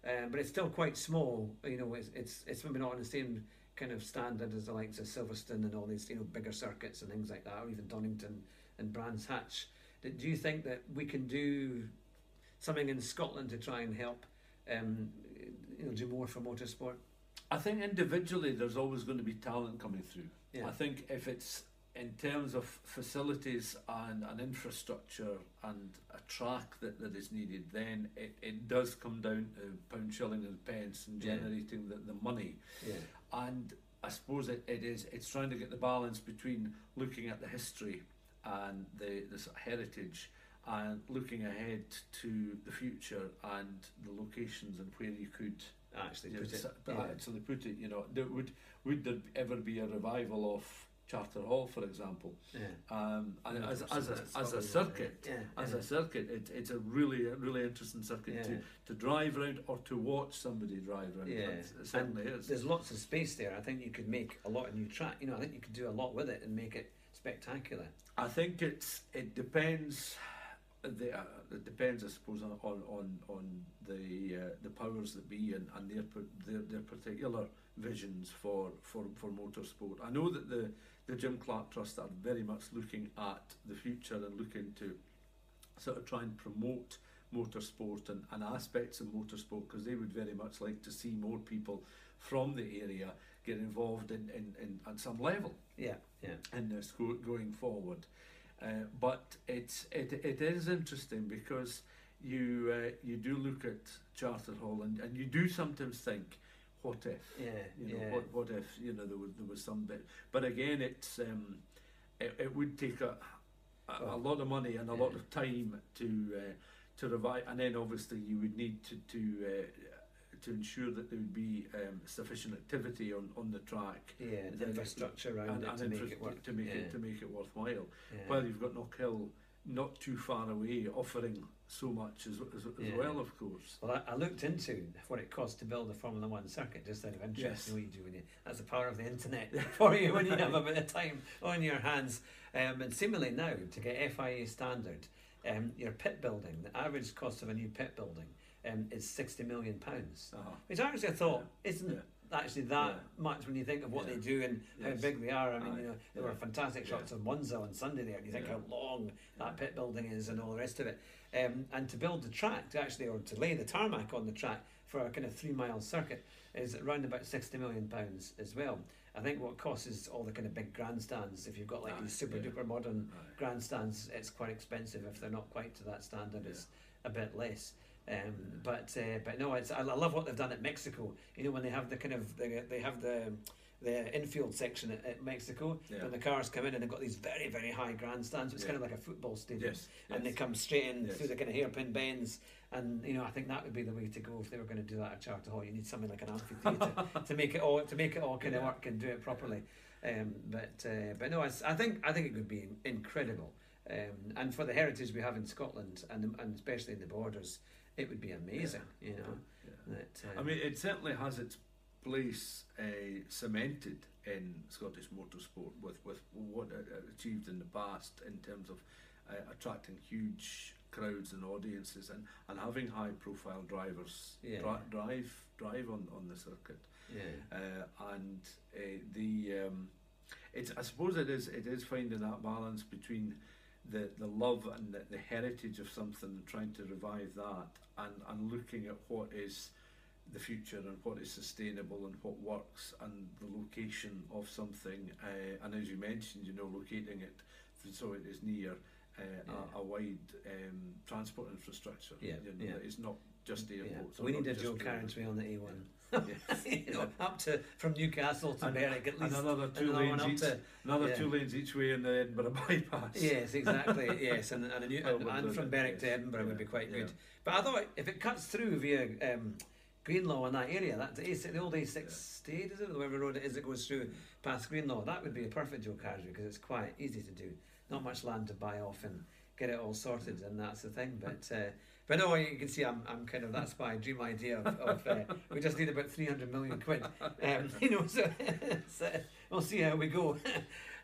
Speaker 1: um, but it's still quite small. You know, it's it's it's maybe not on the same kind of standard as the likes of Silverstone and all these, you know, bigger circuits and things like that, or even Donington and Brands Hatch. Do you think that we can do something in Scotland to try and help, um, you know, do more for motorsport?
Speaker 2: I think individually there's always going to be talent coming through.
Speaker 1: Yeah.
Speaker 2: I think if it's in terms of facilities and an infrastructure and a track that, that is needed, then it, it does come down to pound, shilling and pence and generating yeah. the, the money.
Speaker 1: Yeah.
Speaker 2: And I suppose it, it is it's trying to get the balance between looking at the history and the, the sort of heritage and looking ahead to the future and the locations and where you could
Speaker 1: actually
Speaker 2: you
Speaker 1: put
Speaker 2: know,
Speaker 1: it.
Speaker 2: yeah. actually put it. You know, there would would there ever be a revival of Charter Hall, for example?
Speaker 1: Yeah.
Speaker 2: Um, and
Speaker 1: yeah,
Speaker 2: as as a, as a
Speaker 1: a
Speaker 2: circuit,
Speaker 1: yeah.
Speaker 2: as
Speaker 1: yeah.
Speaker 2: a circuit, it, it's a really really interesting circuit
Speaker 1: yeah.
Speaker 2: to, to drive around or to watch somebody drive around.
Speaker 1: Yeah,
Speaker 2: it certainly
Speaker 1: and
Speaker 2: is.
Speaker 1: There's lots of space there. I think you could make a lot of new track. You know, I think you could do a lot with it and make it spectacular.
Speaker 2: I think it's it depends. The, uh, it depends, I suppose, on on on the uh, the powers that be and, and their, their their particular visions for, for, for motorsport. I know that the the Jim Clark Trust are very much looking at the future and looking to sort of try and promote motorsport and, and aspects of motorsport, because they would very much like to see more people from the area get involved in, in, in at some level.
Speaker 1: Yeah, yeah.
Speaker 2: In this go, going forward. Uh, but it's it it is interesting because you uh, you do look at Charter Hall and, and you do sometimes think, what if?
Speaker 1: Yeah,
Speaker 2: you know,
Speaker 1: yeah.
Speaker 2: what what if you know there was there was some bit. But again, it's um, it, it would take a a,
Speaker 1: well,
Speaker 2: a lot of money and a
Speaker 1: yeah.
Speaker 2: lot of time to uh, to revive, and then obviously you would need to to. Uh, to ensure that there would be um, sufficient activity on, on the track,
Speaker 1: yeah, the infrastructure around
Speaker 2: and,
Speaker 1: it
Speaker 2: and
Speaker 1: to make
Speaker 2: infra-
Speaker 1: it work,
Speaker 2: to make
Speaker 1: yeah.
Speaker 2: it to make it worthwhile.
Speaker 1: Yeah.
Speaker 2: While you've got Knockhill not too far away, offering so much as as, as
Speaker 1: Yeah.
Speaker 2: well, of course.
Speaker 1: Well, I, I looked into what it costs to build a Formula One circuit, just out of interest.
Speaker 2: Yes.
Speaker 1: You know what you do when you, that's the power of the internet for you when you have a bit of time on your hands. Um, and similarly now, to get F I A standard, um, your pit building, the average cost of a new pit building um, is sixty million pounds.
Speaker 2: Uh-huh.
Speaker 1: Which actually I thought
Speaker 2: Yeah.
Speaker 1: isn't
Speaker 2: Yeah.
Speaker 1: actually that
Speaker 2: Yeah.
Speaker 1: much when you think of what
Speaker 2: Yeah.
Speaker 1: they do and how
Speaker 2: Yes.
Speaker 1: big they are. I mean,
Speaker 2: Aye.
Speaker 1: you know, there
Speaker 2: Yeah.
Speaker 1: were fantastic shots
Speaker 2: Yeah.
Speaker 1: of Monza on Sunday there, and you think
Speaker 2: Yeah.
Speaker 1: how long that
Speaker 2: Yeah.
Speaker 1: pit building is and all the rest of it. Um, and to build the track, to actually, or to lay the tarmac on the track for a kind of three mile circuit is around about sixty million pounds as well. I think what costs is all the kind of big grandstands. If you've got like
Speaker 2: Aye.
Speaker 1: these super
Speaker 2: Yeah.
Speaker 1: duper modern
Speaker 2: Aye.
Speaker 1: grandstands, it's quite expensive. If they're not quite to that standard,
Speaker 2: Yeah.
Speaker 1: it's a bit less. Um, but uh, but no, it's I, I love what they've done at Mexico. You know, when they have the kind of they, they have the the infield section at, at Mexico,
Speaker 2: Yeah.
Speaker 1: when the cars come in and they've got these very very high grandstands. It's
Speaker 2: Yeah.
Speaker 1: kind of like a football stadium,
Speaker 2: Yes.
Speaker 1: and
Speaker 2: Yes.
Speaker 1: they come straight in
Speaker 2: Yes.
Speaker 1: through the kind of hairpin bends. And you know, I think that would be the way to go if they were going to do that at Charter Hall. You need something like an amphitheatre to make it all to make it all kind of
Speaker 2: Yeah.
Speaker 1: work and do it properly. Um, but uh, but no, it's, I think I think it would be incredible. Um, and for the heritage we have in Scotland and and especially in the borders, it would be amazing.
Speaker 2: Yeah.
Speaker 1: You know,
Speaker 2: Yeah.
Speaker 1: that, um,
Speaker 2: I mean, it certainly has its place uh, cemented in Scottish motorsport with, with what it achieved in the past in terms of uh, attracting huge crowds and audiences and, and having high profile drivers
Speaker 1: Yeah.
Speaker 2: dri- drive drive on, on the circuit.
Speaker 1: yeah,
Speaker 2: Uh, and uh, the um, it's I suppose it is it is finding that balance between the, the love and the, the heritage of something and trying to revive that and, and looking at what is the future and what is sustainable and what works and the location of something uh, and as you mentioned, you know, locating it so it is near uh,
Speaker 1: Yeah.
Speaker 2: a, a wide um, transport infrastructure.
Speaker 1: Yeah,
Speaker 2: You know,
Speaker 1: yeah.
Speaker 2: that it's not just
Speaker 1: yeah.
Speaker 2: airports.
Speaker 1: We
Speaker 2: or
Speaker 1: need
Speaker 2: not
Speaker 1: a
Speaker 2: just
Speaker 1: dual
Speaker 2: railways.
Speaker 1: carriageway on the A one.
Speaker 2: Yeah.
Speaker 1: You know, up to from Newcastle to
Speaker 2: And-
Speaker 1: Berwick at
Speaker 2: And
Speaker 1: least.
Speaker 2: another two
Speaker 1: another one
Speaker 2: lanes
Speaker 1: up
Speaker 2: each.
Speaker 1: to-
Speaker 2: Another
Speaker 1: yeah.
Speaker 2: two lanes each way in the Edinburgh bypass.
Speaker 1: Yes, exactly. Yes, and and, a new,
Speaker 2: Oh,
Speaker 1: and,
Speaker 2: well
Speaker 1: and
Speaker 2: done,
Speaker 1: from Berwick to
Speaker 2: yes.
Speaker 1: Edinburgh would be
Speaker 2: Yeah,
Speaker 1: quite good.
Speaker 2: yeah.
Speaker 1: But I thought if it cuts through via um, Greenlaw in that area, that the, A- the old A six state, is it, or whatever road it is that goes through past Greenlaw, that would be a perfect dual carriageway because it's quite easy to do. Not much land to buy off and get it all sorted, and that's the thing. But uh, but no, you can see I'm I'm kind of that's my dream idea of, of uh, we just need about three hundred million quid. Um, you know, so, so we'll see how we go.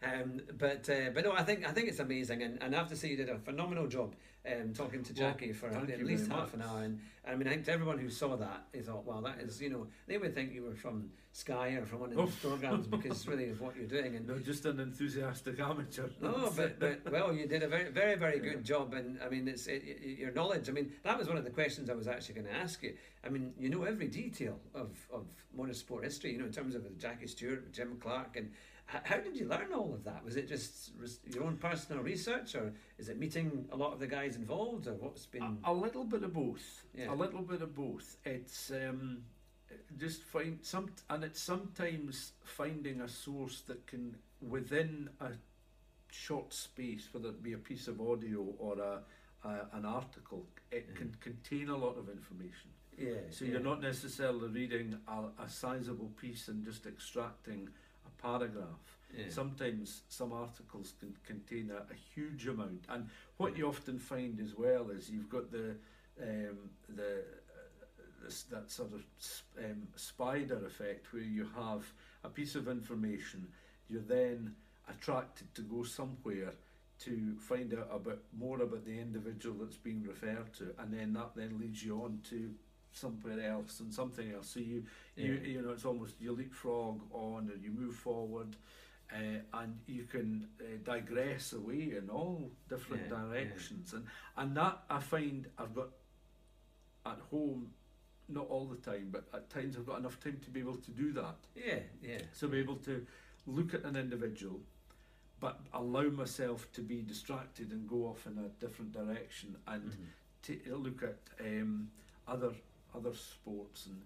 Speaker 1: um, but uh, but no, I think I think it's amazing, and, and I have to say you did a phenomenal job um, talking to Jackie
Speaker 2: well,
Speaker 1: for
Speaker 2: thank
Speaker 1: at
Speaker 2: you
Speaker 1: least
Speaker 2: very
Speaker 1: half an
Speaker 2: much.
Speaker 1: hour. And I mean, I think to everyone who saw that, they thought, "Wow, that is," you know, they would think you were from Sky or from one of these programs because really of what you're doing. And
Speaker 2: No, just an enthusiastic amateur.
Speaker 1: no, but, but well, you did a very, very, very good job, and I mean, it's it, it- your knowledge. I mean, that was one of the questions I was actually going to ask you. I mean, you know every detail of, of motorsport history, you know, in terms of Jackie Stewart, Jim Clark, and h- how did you learn all of that? Was it just res- your own personal research, or is it meeting a lot of the guys involved, or what's been?
Speaker 2: A, a little bit of both.
Speaker 1: Yeah.
Speaker 2: A little bit of both. It's um, just find some, and it's sometimes finding a source that can within a short space, whether it be a piece of audio or a, a an article, it can contain a lot of information.
Speaker 1: Yeah.
Speaker 2: So
Speaker 1: yeah.
Speaker 2: you're not necessarily reading a, a sizable piece and just extracting a paragraph.
Speaker 1: Yeah.
Speaker 2: Sometimes some articles can contain a, a huge amount, and what
Speaker 1: Yeah.
Speaker 2: you often find as well is you've got the um, the uh, this, that sort of sp- um, spider effect where you have a piece of information, you're then attracted to go somewhere to find out about more about the individual that's being referred to, and then that then leads you on to somewhere else and something else. So you you
Speaker 1: Yeah.
Speaker 2: you know, it's almost you leapfrog on and you move forward, uh, and you can uh, digress away in all different
Speaker 1: Yeah,
Speaker 2: directions, and and that I find I've got at home, not all the time, but at times I've got enough time to be able to do that.
Speaker 1: Yeah. Yeah.
Speaker 2: So be able to look at an individual, but allow myself to be distracted and go off in a different direction, and
Speaker 1: Mhm.
Speaker 2: to look at um, other other sports. And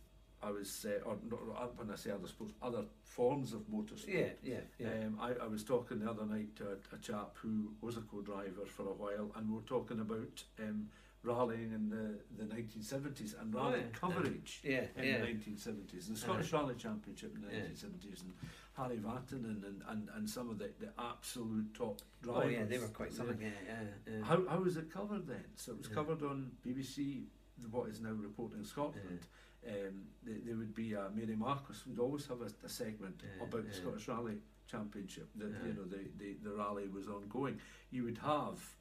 Speaker 2: I was, uh, or not, when I say other sports, other forms of motorsport.
Speaker 1: Yeah. Yeah. Yeah.
Speaker 2: Um, I, I was talking the other night to a, a chap who was a co-driver for a while, and we were talking about um, rallying in the, the nineteen seventies and rally
Speaker 1: Oh, yeah.
Speaker 2: coverage
Speaker 1: Yeah.
Speaker 2: in
Speaker 1: Yeah.
Speaker 2: the nineteen seventies, the Scottish Rally Championship in the
Speaker 1: Yeah.
Speaker 2: nineteen seventies, and Harry Vatanen and, and, and some of the, the absolute top
Speaker 1: Oh
Speaker 2: drivers.
Speaker 1: yeah, they were quite something. Yeah. Yeah. yeah.
Speaker 2: How, how was it covered then? So it was
Speaker 1: Yeah.
Speaker 2: covered on B B C, what is now Reporting Scotland. Um, there, there would be uh, Mary Marcus would always have a, a segment
Speaker 1: Yeah,
Speaker 2: about the
Speaker 1: yeah.
Speaker 2: Scottish Rally Championship. That
Speaker 1: Yeah.
Speaker 2: you know the, the, the rally was ongoing. You would have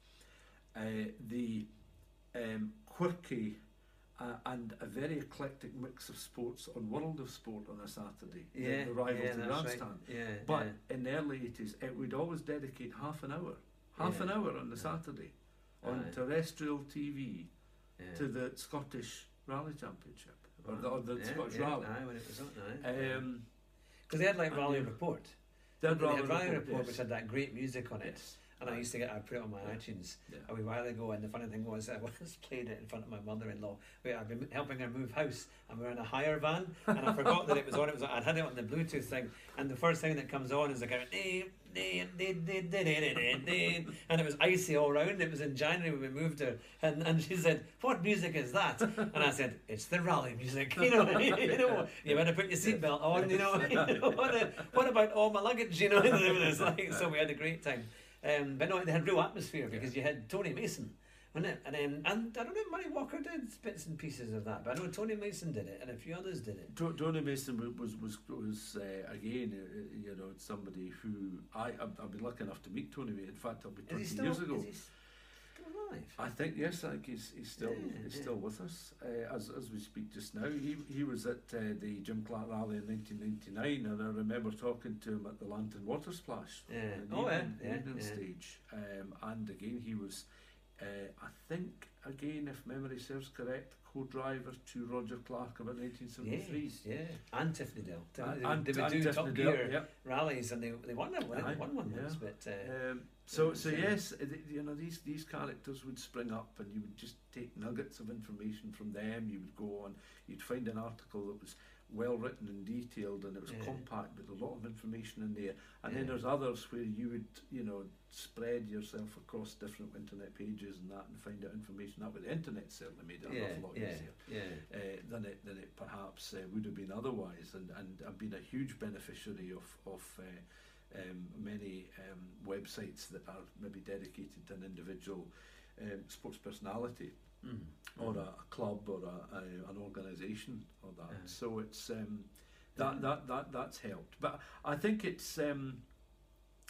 Speaker 2: uh, the um, quirky uh, and a very eclectic mix of sports on World of Sport on a Saturday. the-
Speaker 1: Yeah.
Speaker 2: the, rival
Speaker 1: yeah,
Speaker 2: to
Speaker 1: that's right.
Speaker 2: Grandstand.
Speaker 1: Yeah.
Speaker 2: But
Speaker 1: yeah.
Speaker 2: in the early eighties, it would always dedicate half an hour, half
Speaker 1: Yeah.
Speaker 2: an hour on the
Speaker 1: Yeah.
Speaker 2: Saturday, on
Speaker 1: Aye.
Speaker 2: terrestrial T V
Speaker 1: Yeah.
Speaker 2: to the Scottish Rally Championship, or the, or the
Speaker 1: yeah,
Speaker 2: Scottish
Speaker 1: yeah,
Speaker 2: Rally.
Speaker 1: aye, when it was on, aye.
Speaker 2: Um,
Speaker 1: Because they had like
Speaker 2: and
Speaker 1: Rally
Speaker 2: you-
Speaker 1: Report.
Speaker 2: They'd
Speaker 1: They
Speaker 2: Rally
Speaker 1: had Rally
Speaker 2: Report,
Speaker 1: Report,
Speaker 2: yes.
Speaker 1: which had that great music on it.
Speaker 2: Yes.
Speaker 1: And I used to get, I put it on my
Speaker 2: Yeah.
Speaker 1: iTunes
Speaker 2: Yeah.
Speaker 1: a wee while ago, and the funny thing was, I was playing it in front of my mother-in-law. Where I've been helping her move house, and we were in a hire van, and I forgot that it was on. It was I'd had it on the Bluetooth thing, and the first thing that comes on is like a "Dee, dee, dee, dee, dee, dee, dee, dee," and it was icy all round. It was in January when we moved her, and, and she said, "What music is that?" And I said, "It's the rally music." You know, you know, you better put your seatbelt on. You know, you know what, a, what about all my luggage? You know, it was like, so we had a great time. Um, but no, they had real atmosphere because you had Tony Mason, wasn't it? And then, and I don't know, Murray Walker did bits and pieces of that, but I know Tony Mason did it, and a few others did it.
Speaker 2: To- Tony Mason was was was, was uh, again, uh, you know, somebody who I I've, I've been lucky enough to meet Tony. In fact, I'll be
Speaker 1: Is
Speaker 2: twenty
Speaker 1: he still,
Speaker 2: years ago.
Speaker 1: is he still alive?
Speaker 2: I think yes, I think he's he's still
Speaker 1: Yeah,
Speaker 2: he's
Speaker 1: yeah.
Speaker 2: still with us uh, as as we speak just now. He he was at uh, the Jim Clark Rally in nineteen ninety-nine, and I remember talking to him at the Lantern Water Splash,
Speaker 1: Yeah.
Speaker 2: on the
Speaker 1: Oh, yeah,
Speaker 2: evening,
Speaker 1: yeah,
Speaker 2: evening
Speaker 1: yeah.
Speaker 2: stage. Um, and again, he was, uh, I think, again, if memory serves correct, co-driver to Roger Clark about nineteen seventy-three.
Speaker 1: Yes, yeah. And Tiffany Dale. They,
Speaker 2: And-
Speaker 1: they,
Speaker 2: and-
Speaker 1: they would
Speaker 2: and
Speaker 1: do
Speaker 2: Tiffany
Speaker 1: Top
Speaker 2: Dale,
Speaker 1: Gear
Speaker 2: yep.
Speaker 1: rallies, and they they won them.
Speaker 2: Aye,
Speaker 1: They won one
Speaker 2: yeah.
Speaker 1: once, but uh,
Speaker 2: Um, so, so
Speaker 1: Yeah.
Speaker 2: yes, uh, th- you know, these these characters would spring up, and you would just take nuggets of information from them. You would go on, you'd find an article that was well written and detailed, and it was
Speaker 1: Yeah.
Speaker 2: compact with a lot of information in there. And then
Speaker 1: Yeah.
Speaker 2: there's others where you would, you know, spread yourself across different internet pages and that, and find out information. That way, the internet certainly made it an
Speaker 1: yeah,
Speaker 2: awful lot
Speaker 1: yeah,
Speaker 2: easier.
Speaker 1: yeah.
Speaker 2: Uh, than it than it perhaps uh, would have been otherwise, and and I've been a huge beneficiary of of uh, um, many um, websites that are maybe dedicated to an individual um, sports personality
Speaker 1: Mm.
Speaker 2: or a, a club or a, a, an organisation or that.
Speaker 1: Yeah.
Speaker 2: So it's um, that
Speaker 1: Yeah.
Speaker 2: that that that's helped. But I think it's um,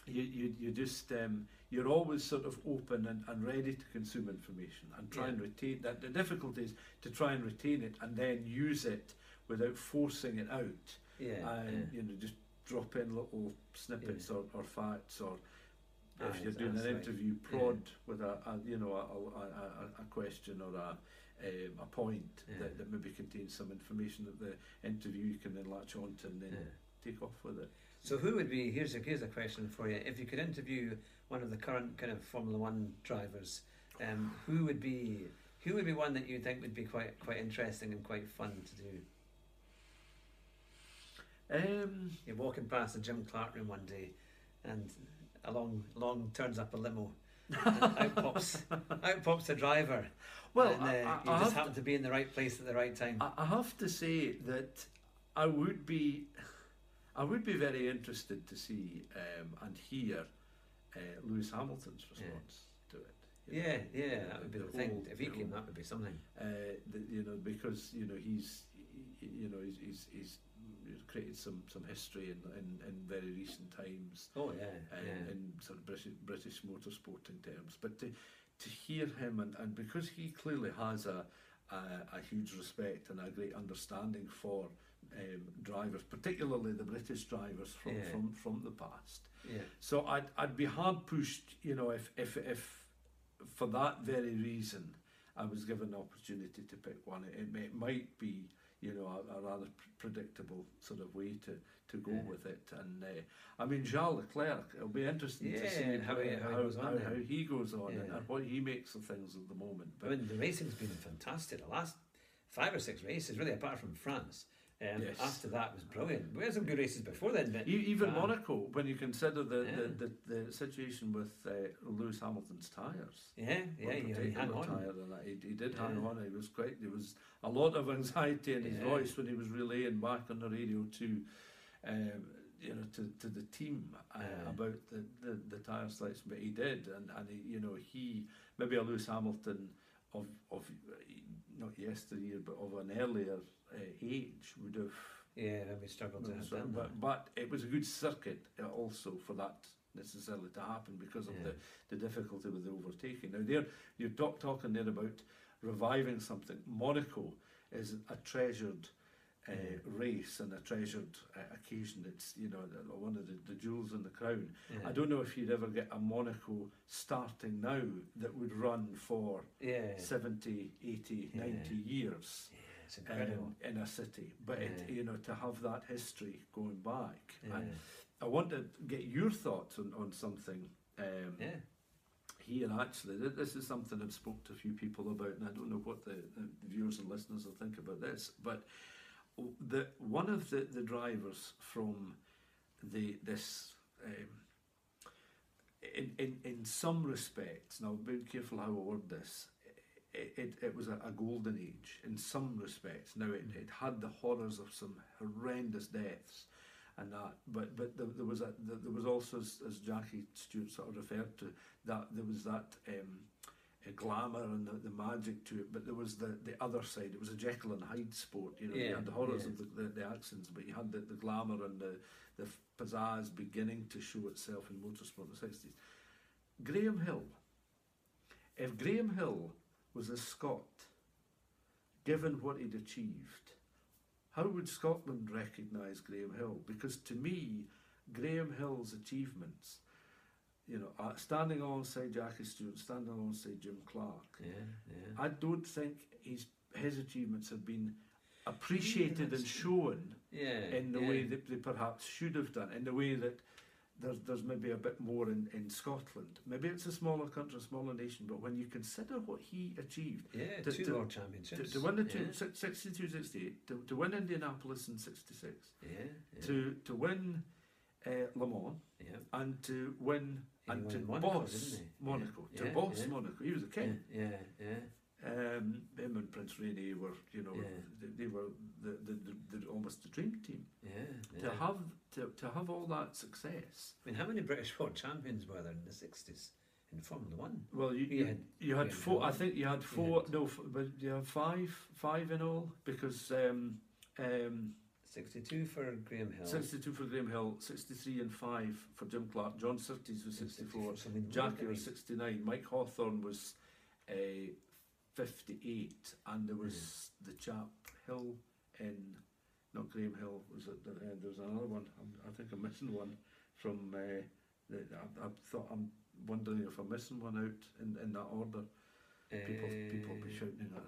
Speaker 2: you, you, you just um, you're always sort of open and, and ready to consume information and try
Speaker 1: Yeah.
Speaker 2: and retain that. The difficulty is to try and retain it and then use it without forcing it out,
Speaker 1: Yeah,
Speaker 2: and
Speaker 1: yeah.
Speaker 2: you know, just drop in little snippets
Speaker 1: Yeah.
Speaker 2: or, or facts, or
Speaker 1: Ah,
Speaker 2: if you're
Speaker 1: that's-
Speaker 2: doing an
Speaker 1: that's right.
Speaker 2: interview, prod with a, a you know a, a, a, a question or a um, a point
Speaker 1: Yeah.
Speaker 2: that, that maybe contains some information that the interview can then latch onto and then
Speaker 1: Yeah.
Speaker 2: take off with it.
Speaker 1: So who would be, here's a, here's a question for you. If you could interview one of the current kind of Formula One drivers, um, who would be who would be one that you think would be quite quite interesting and quite fun to do?
Speaker 2: Um,
Speaker 1: You're walking past the Jim Clark room one day, and along along turns up a limo, and out pops out pops the driver.
Speaker 2: Well,
Speaker 1: and, uh,
Speaker 2: I- I-
Speaker 1: you
Speaker 2: I
Speaker 1: just
Speaker 2: have
Speaker 1: happen to be in the right place at the right time.
Speaker 2: I, I have to say that I would be, I would be very interested to see um, and hear uh, Lewis Hamilton's response to it. you know.
Speaker 1: yeah, yeah, that would be the,
Speaker 2: the
Speaker 1: thing.
Speaker 2: whole-
Speaker 1: If he
Speaker 2: the
Speaker 1: came,
Speaker 2: whole-
Speaker 1: that would be something.
Speaker 2: Uh, the, you know, because you know he's, he- you know, he's he's, he's created some, some history in, in, in very recent times.
Speaker 1: Oh yeah,
Speaker 2: uh,
Speaker 1: yeah.
Speaker 2: in sort of British, British motorsporting terms. But to, to hear him, and, and because he clearly has a, a, a huge respect and a great understanding for um, drivers, particularly the British drivers from,
Speaker 1: Yeah.
Speaker 2: from, from the past.
Speaker 1: yeah.
Speaker 2: So I'd, I'd be hard pushed, you know, if, if, if for that very reason I was given the opportunity to pick one, it, may, it might be, you know, a, a rather predictable sort of way to, to go
Speaker 1: Yeah.
Speaker 2: with it. And uh, I mean, Charles Leclerc, it'll be interesting to
Speaker 1: Yeah,
Speaker 2: see
Speaker 1: how he- how he
Speaker 2: how,
Speaker 1: goes on
Speaker 2: how,
Speaker 1: then.
Speaker 2: how he goes on and,
Speaker 1: Yeah.
Speaker 2: and what he makes of things at the moment.
Speaker 1: I
Speaker 2: But
Speaker 1: mean, the racing's been fantastic. The last five or six races, really, apart from France. Um,
Speaker 2: Yes.
Speaker 1: After that was brilliant. We had some good races before then, but
Speaker 2: e- even
Speaker 1: um,
Speaker 2: Monaco, when you consider the,
Speaker 1: Yeah.
Speaker 2: the, the, the situation with uh, Lewis Hamilton's tyres.
Speaker 1: yeah, yeah,
Speaker 2: One
Speaker 1: he, he
Speaker 2: particular
Speaker 1: hung on.
Speaker 2: tyre, and that he, he did hang
Speaker 1: Yeah.
Speaker 2: on. He was quite. There was a lot of anxiety in his
Speaker 1: Yeah.
Speaker 2: voice when he was relaying back on the radio to, um, you know, to, to the team uh,
Speaker 1: Yeah.
Speaker 2: about the, the, the tyre selection. But he did, and and he, you know, he maybe a Lewis Hamilton of of not yesteryear, but of an earlier uh, age would have.
Speaker 1: Yeah, we struggled to have
Speaker 2: So,
Speaker 1: done that.
Speaker 2: but, but it was a good circuit uh, also for that necessarily to happen because of
Speaker 1: Yeah.
Speaker 2: the, the difficulty with the overtaking. Now there, you're talk, talking there about reviving something. Monaco is a treasured uh,
Speaker 1: Yeah.
Speaker 2: race and a treasured uh, occasion. It's, you know, the- one of the, the jewels in the crown.
Speaker 1: Yeah.
Speaker 2: I don't know if you'd ever get a Monaco starting now that would run for
Speaker 1: Yeah,
Speaker 2: seventy, eighty,
Speaker 1: Yeah.
Speaker 2: ninety years
Speaker 1: yeah, it's incredible.
Speaker 2: um, in a city, but it,
Speaker 1: Yeah.
Speaker 2: you know, to have that history going back.
Speaker 1: yeah.
Speaker 2: And I want to get your thoughts on, on something um,
Speaker 1: yeah,
Speaker 2: here. Actually, Th- this is something I've spoke to a few people about, and I don't know what the, the viewers and listeners will think about this. But the one of the, the drivers from the this. Um, in, in, in some respects, now be careful how I word this, it, it, it was a, a golden age in some respects. Now it, it had the horrors of some horrendous deaths and that, but but there, there was a there, there was also, as, as Jackie Stewart sort of referred to, that there was that um, a glamour and the, the magic to it, but there was the, the other side. It was a Jekyll and Hyde sport, you know. You
Speaker 1: Yeah,
Speaker 2: had the horrors
Speaker 1: yeah.
Speaker 2: of the, the, the accidents, but you had the, the glamour and the, the pizzazz beginning to show itself in motorsport in the sixties. Graham Hill. If Graham Hill was a Scot, given what he'd achieved, how would Scotland recognise Graham Hill? Because to me, Graham Hill's achievements, you know, uh, standing alongside Jackie Stewart, standing alongside Jim Clark,
Speaker 1: yeah, yeah.
Speaker 2: I don't think his his achievements have been appreciated
Speaker 1: Yeah,
Speaker 2: and
Speaker 1: that's-
Speaker 2: shown
Speaker 1: yeah,
Speaker 2: in the
Speaker 1: yeah.
Speaker 2: way that they perhaps should have done, in the way that there's, there's maybe a bit more in, in Scotland. Maybe it's a smaller country, a smaller nation, but when you consider what he achieved,
Speaker 1: Yeah,
Speaker 2: to-
Speaker 1: two
Speaker 2: to-
Speaker 1: world
Speaker 2: to,
Speaker 1: championships.
Speaker 2: to win the two,
Speaker 1: yeah.
Speaker 2: six- sixty-two sixty-eight, to, to win Indianapolis in sixty-six,
Speaker 1: Yeah, yeah,
Speaker 2: to, to win uh, Le Mans,
Speaker 1: yeah.
Speaker 2: and to win,
Speaker 1: He
Speaker 2: and
Speaker 1: won
Speaker 2: to
Speaker 1: Monaco,
Speaker 2: boss
Speaker 1: didn't he?
Speaker 2: Monaco,
Speaker 1: Yeah,
Speaker 2: to
Speaker 1: yeah,
Speaker 2: boss
Speaker 1: yeah.
Speaker 2: Monaco. He was a
Speaker 1: Yeah,
Speaker 2: king.
Speaker 1: yeah, yeah,
Speaker 2: Um, him and Prince Rainier were, you know,
Speaker 1: Yeah.
Speaker 2: they, they were the, the, the, the almost the dream team.
Speaker 1: yeah, yeah.
Speaker 2: To have to, to have all that success.
Speaker 1: I mean, how many British world champions were there in the sixties in Formula One?
Speaker 2: Well, you
Speaker 1: We
Speaker 2: you,
Speaker 1: had-
Speaker 2: you
Speaker 1: we
Speaker 2: had
Speaker 1: had
Speaker 2: four. I
Speaker 1: one.
Speaker 2: think you had four.
Speaker 1: had-
Speaker 2: No, f- but you have five, five in all because um, um,
Speaker 1: sixty-two for Graham Hill.
Speaker 2: sixty-two for Graham Hill, sixty-three and five for Jim Clark. John Surtees was sixty-four. Jackie was sixty-nine. Mike Hawthorne was uh, fifty-eight. And there was mm. the chap Hill in, not Graham Hill, was it? Uh, there was another one. I'm, I think I'm missing one from. Uh, the, I, I thought I'm wondering if I'm missing one out in, in that order. People, people be shouting at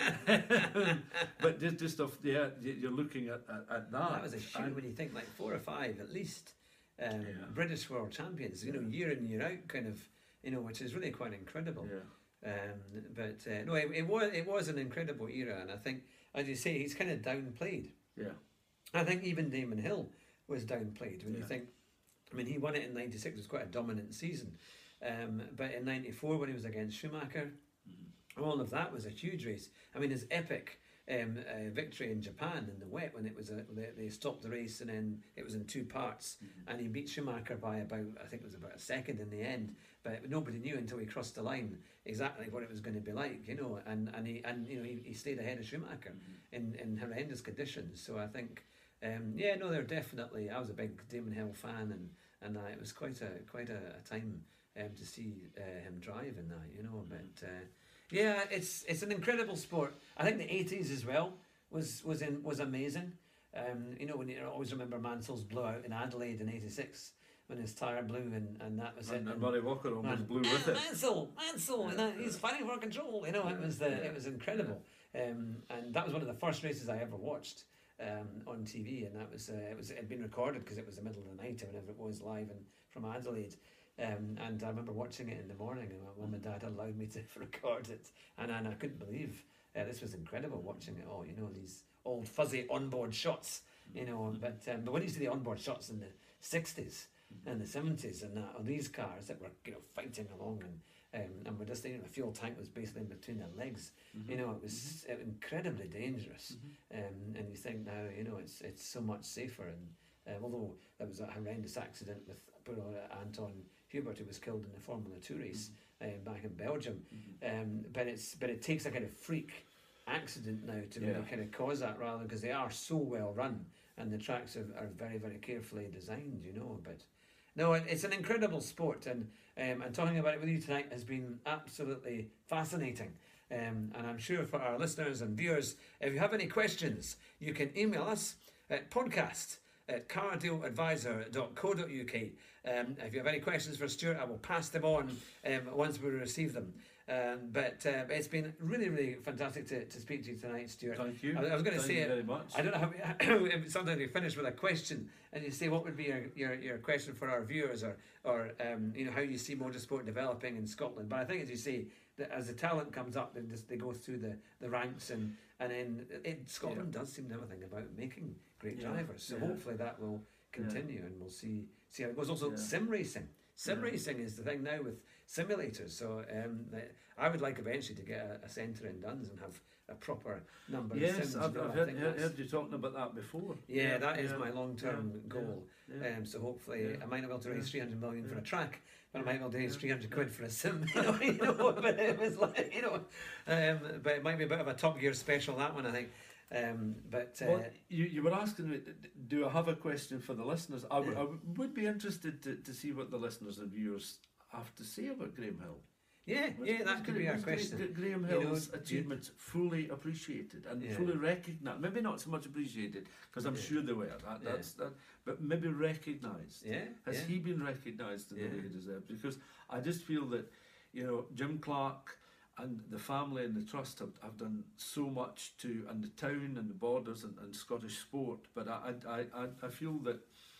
Speaker 2: us now. But just, just off, yeah, you're looking at, at, at that.
Speaker 1: That was a shoot when you think like four or five at least um, yeah. British world champions, you know, yeah. year in, year out, kind of, you know, which is really quite incredible. Yeah. Um, but uh, no, it, it was it was an incredible era, and I think, as you say, he's kind of downplayed.
Speaker 2: Yeah.
Speaker 1: I think even Damon Hill was downplayed when yeah. you think. I mean, he won it in ninety-six. It was quite a dominant season, um, but in ninety-four when he was against Schumacher. Mm-hmm. All of that was a huge race. I mean, his epic um, uh, victory in Japan in the wet when it was a, they, they stopped the race and then it was in two parts, mm-hmm. and he beat Schumacher by about, I think it was about a second in the end. But nobody knew until he crossed the line exactly what it was going to be like, you know. And and he and you know he, he stayed ahead of Schumacher mm-hmm. in, in horrendous conditions. So I think, um, yeah, no, they're definitely. I was a big Damon Hill fan, and and uh, it was quite a quite a, a time. Um, to see uh, him drive in that, you know, but uh, yeah, it's it's an incredible sport. I think the eighties as well was was in was amazing. Um, you know, when you I always remember Mansell's blowout in Adelaide in eighty-six when his tyre blew and, and that was
Speaker 2: and,
Speaker 1: it.
Speaker 2: And Murray Walker almost and, blew with it.
Speaker 1: Mansell, Mansell, yeah. and that, he's fighting for control. You know, it was the yeah. it was incredible, um, and that was one of the first races I ever watched. Um, on T V, and that was uh, it was it had been recorded because it was the middle of the night or whenever it was live and from Adelaide. Um, and I remember watching it in the morning, and my mum and dad allowed me to record it, and, and I couldn't believe uh, this was incredible watching it all. You know, these old fuzzy onboard shots. You know, but um, but when you see the onboard shots in the sixties and the seventies and that on these cars that were you know fighting along and um, and we're just you know the fuel tank was basically in between their legs. Mm-hmm. You know, it was mm-hmm. incredibly dangerous. Mm-hmm. Um, and you think now you know it's it's so much safer and. Um, although there was a horrendous accident with poor Anton Hubert, who was killed in the Formula Two race mm-hmm. um, back in Belgium, mm-hmm. um, but it's but it takes a kind of freak accident now to yeah. really kind of cause that, rather because they are so well run and the tracks are, are very very carefully designed, you know. But no, it's an incredible sport, and um, and talking about it with you tonight has been absolutely fascinating. Um, and I'm sure for our listeners and viewers, if you have any questions, you can email us at podcast. at car deal advisor dot co dot uk. Um, if you have any questions for Stuart, I will pass them on um, once we receive them. Um, but uh, it's been really, really fantastic to, to speak to you tonight, Stuart.
Speaker 2: Thank you.
Speaker 1: I, I was going to
Speaker 2: Thank
Speaker 1: say,
Speaker 2: you very much.
Speaker 1: I don't know how sometimes you finish with a question and you say what would be your, your, your question for our viewers, or or um, you know how you see motorsport developing in Scotland. But I think, as you say, that as the talent comes up, they just they go through the, the ranks, and and then it, Scotland yeah. does seem to have a thing about making great yeah. drivers. So yeah. hopefully that will continue, yeah. and we'll see see how it goes. Also, yeah. sim racing. Sim yeah. racing is the thing now with simulators. So um, I would like eventually to get a, a centre in Duns and have a proper number
Speaker 2: yes,
Speaker 1: of sims.
Speaker 2: Yes, I've, I've heard, heard, heard you talking about that before.
Speaker 1: Yeah, yeah that is
Speaker 2: yeah,
Speaker 1: my long-term
Speaker 2: yeah,
Speaker 1: goal.
Speaker 2: Yeah, yeah.
Speaker 1: Um, so hopefully
Speaker 2: yeah.
Speaker 1: I might not be able to raise three hundred million
Speaker 2: yeah.
Speaker 1: for a track, but I might be able to raise three hundred quid for a sim. You know, you know, but it was like, you know, um, but it might be a bit of a Top Gear special, that one, I think. Um, but uh,
Speaker 2: well, you you were asking me, do I have a question for the listeners? I, w- I w- would be interested to, to see what the listeners and viewers have to say about Graham Hill.
Speaker 1: Yeah, was, yeah, that could be our question.
Speaker 2: Gra- Graham Hill's you know, achievements fully appreciated and yeah. fully recognised. Maybe not so much appreciated, because I'm yeah. sure they were. That, that's yeah. that, but maybe recognised.
Speaker 1: Yeah,
Speaker 2: has
Speaker 1: yeah.
Speaker 2: he been recognised in yeah. the way he deserves? Because I just feel that, you know, Jim Clark and the family and the trust have, have done so much to, and the town and the borders and, and Scottish sport. But I I, I, I feel that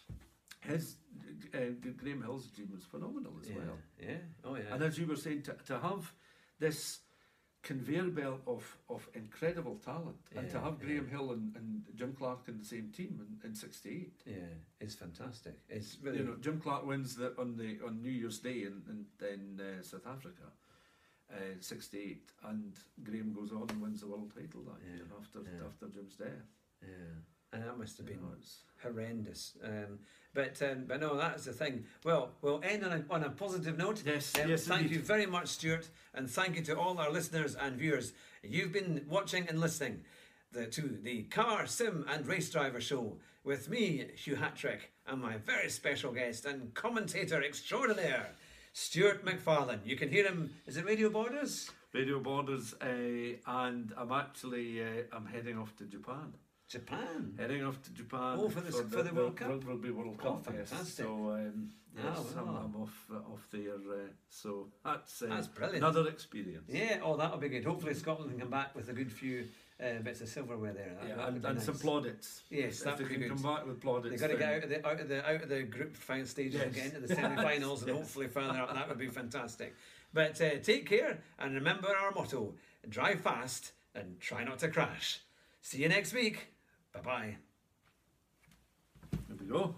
Speaker 2: his uh, Graham Hill's achievement is phenomenal as
Speaker 1: yeah,
Speaker 2: well.
Speaker 1: Yeah, oh yeah.
Speaker 2: And as you were saying, to, to have this conveyor belt of, of incredible talent, yeah, and to have Graham yeah. Hill and, and Jim Clark in the same team in, in sixty-eight.
Speaker 1: Yeah, it's fantastic. It's really,
Speaker 2: you know, Jim Clark wins the on the on New Year's Day in in, in uh, South Africa. Uh, sixty-eight, and Graham goes on and wins the world title that
Speaker 1: yeah,
Speaker 2: year after
Speaker 1: yeah.
Speaker 2: after Jim's death.
Speaker 1: Yeah, and that must have been
Speaker 2: you know,
Speaker 1: horrendous. Um, but um, but no, that's the thing. Well, we'll end on a, on a positive note.
Speaker 2: Yes,
Speaker 1: um,
Speaker 2: yes.
Speaker 1: Thank
Speaker 2: indeed.
Speaker 1: you very much, Stuart, and thank you to all our listeners and viewers. You've been watching and listening. the, to the Car, Sim and Race Driver Show with me, Hugh Hattrick, and my very special guest and commentator extraordinaire, Stuart McFarlane. You can hear him, is it Radio Borders?
Speaker 2: Radio Borders, uh, and I'm actually, uh, I'm heading off to Japan.
Speaker 1: Japan?
Speaker 2: Heading off to Japan.
Speaker 1: Oh, for the, for the, for the World Cup?
Speaker 2: Rugby World, World Cup,
Speaker 1: oh, fantastic.
Speaker 2: Yes. So, um, yes,
Speaker 1: oh, well.
Speaker 2: I'm, I'm off uh, off there. Uh, so that's, uh,
Speaker 1: that's brilliant.
Speaker 2: Another experience.
Speaker 1: Yeah, oh, that'll be good. Hopefully Scotland can come back with a good few uh, bits of silverware there. That,
Speaker 2: yeah,
Speaker 1: that
Speaker 2: and,
Speaker 1: and
Speaker 2: nice. Some plaudits.
Speaker 1: Yes, that
Speaker 2: if
Speaker 1: would
Speaker 2: they
Speaker 1: be
Speaker 2: can
Speaker 1: good.
Speaker 2: come back with plaudits.
Speaker 1: They've got to get out of the out of the out of the group final stages
Speaker 2: yes.
Speaker 1: again to the semi-finals and
Speaker 2: yes.
Speaker 1: hopefully further up. That would be fantastic. But uh, take care and remember our motto: drive fast and try not to crash. See you next week. Bye bye.
Speaker 2: There we go.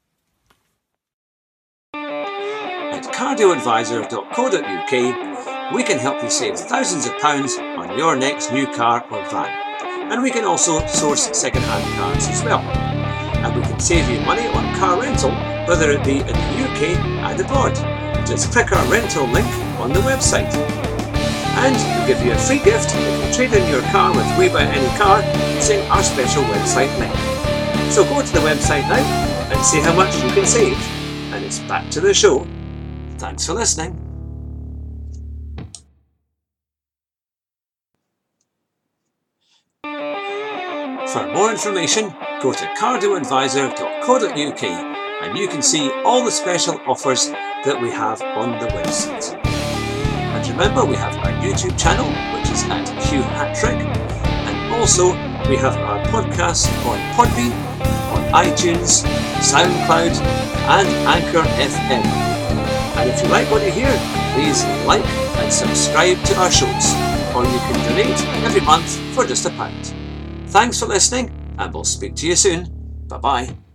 Speaker 1: At cardio advisor dot co dot U K, we can help you save thousands of pounds on your next new car or van. And we can also source second-hand cars as well. And we can save you money on car rental, whether it be in the U K and abroad. Just click our rental link on the website. And we'll give you a free gift if you trade in your car with We Buy Any Car using our special website link. So go to the website now and see how much you can save. And it's back to the show. Thanks for listening. For more information, go to cardio advisor dot co dot U K and you can see all the special offers that we have on the website. And remember, we have our YouTube channel, which is at Hugh Hattrick, and also we have our podcast on Podbean, on iTunes, SoundCloud, and Anchor F M. And if you like what you hear, please like and subscribe to our shows, or you can donate every month for just a pound. Thanks for listening, and we'll speak to you soon. Bye bye.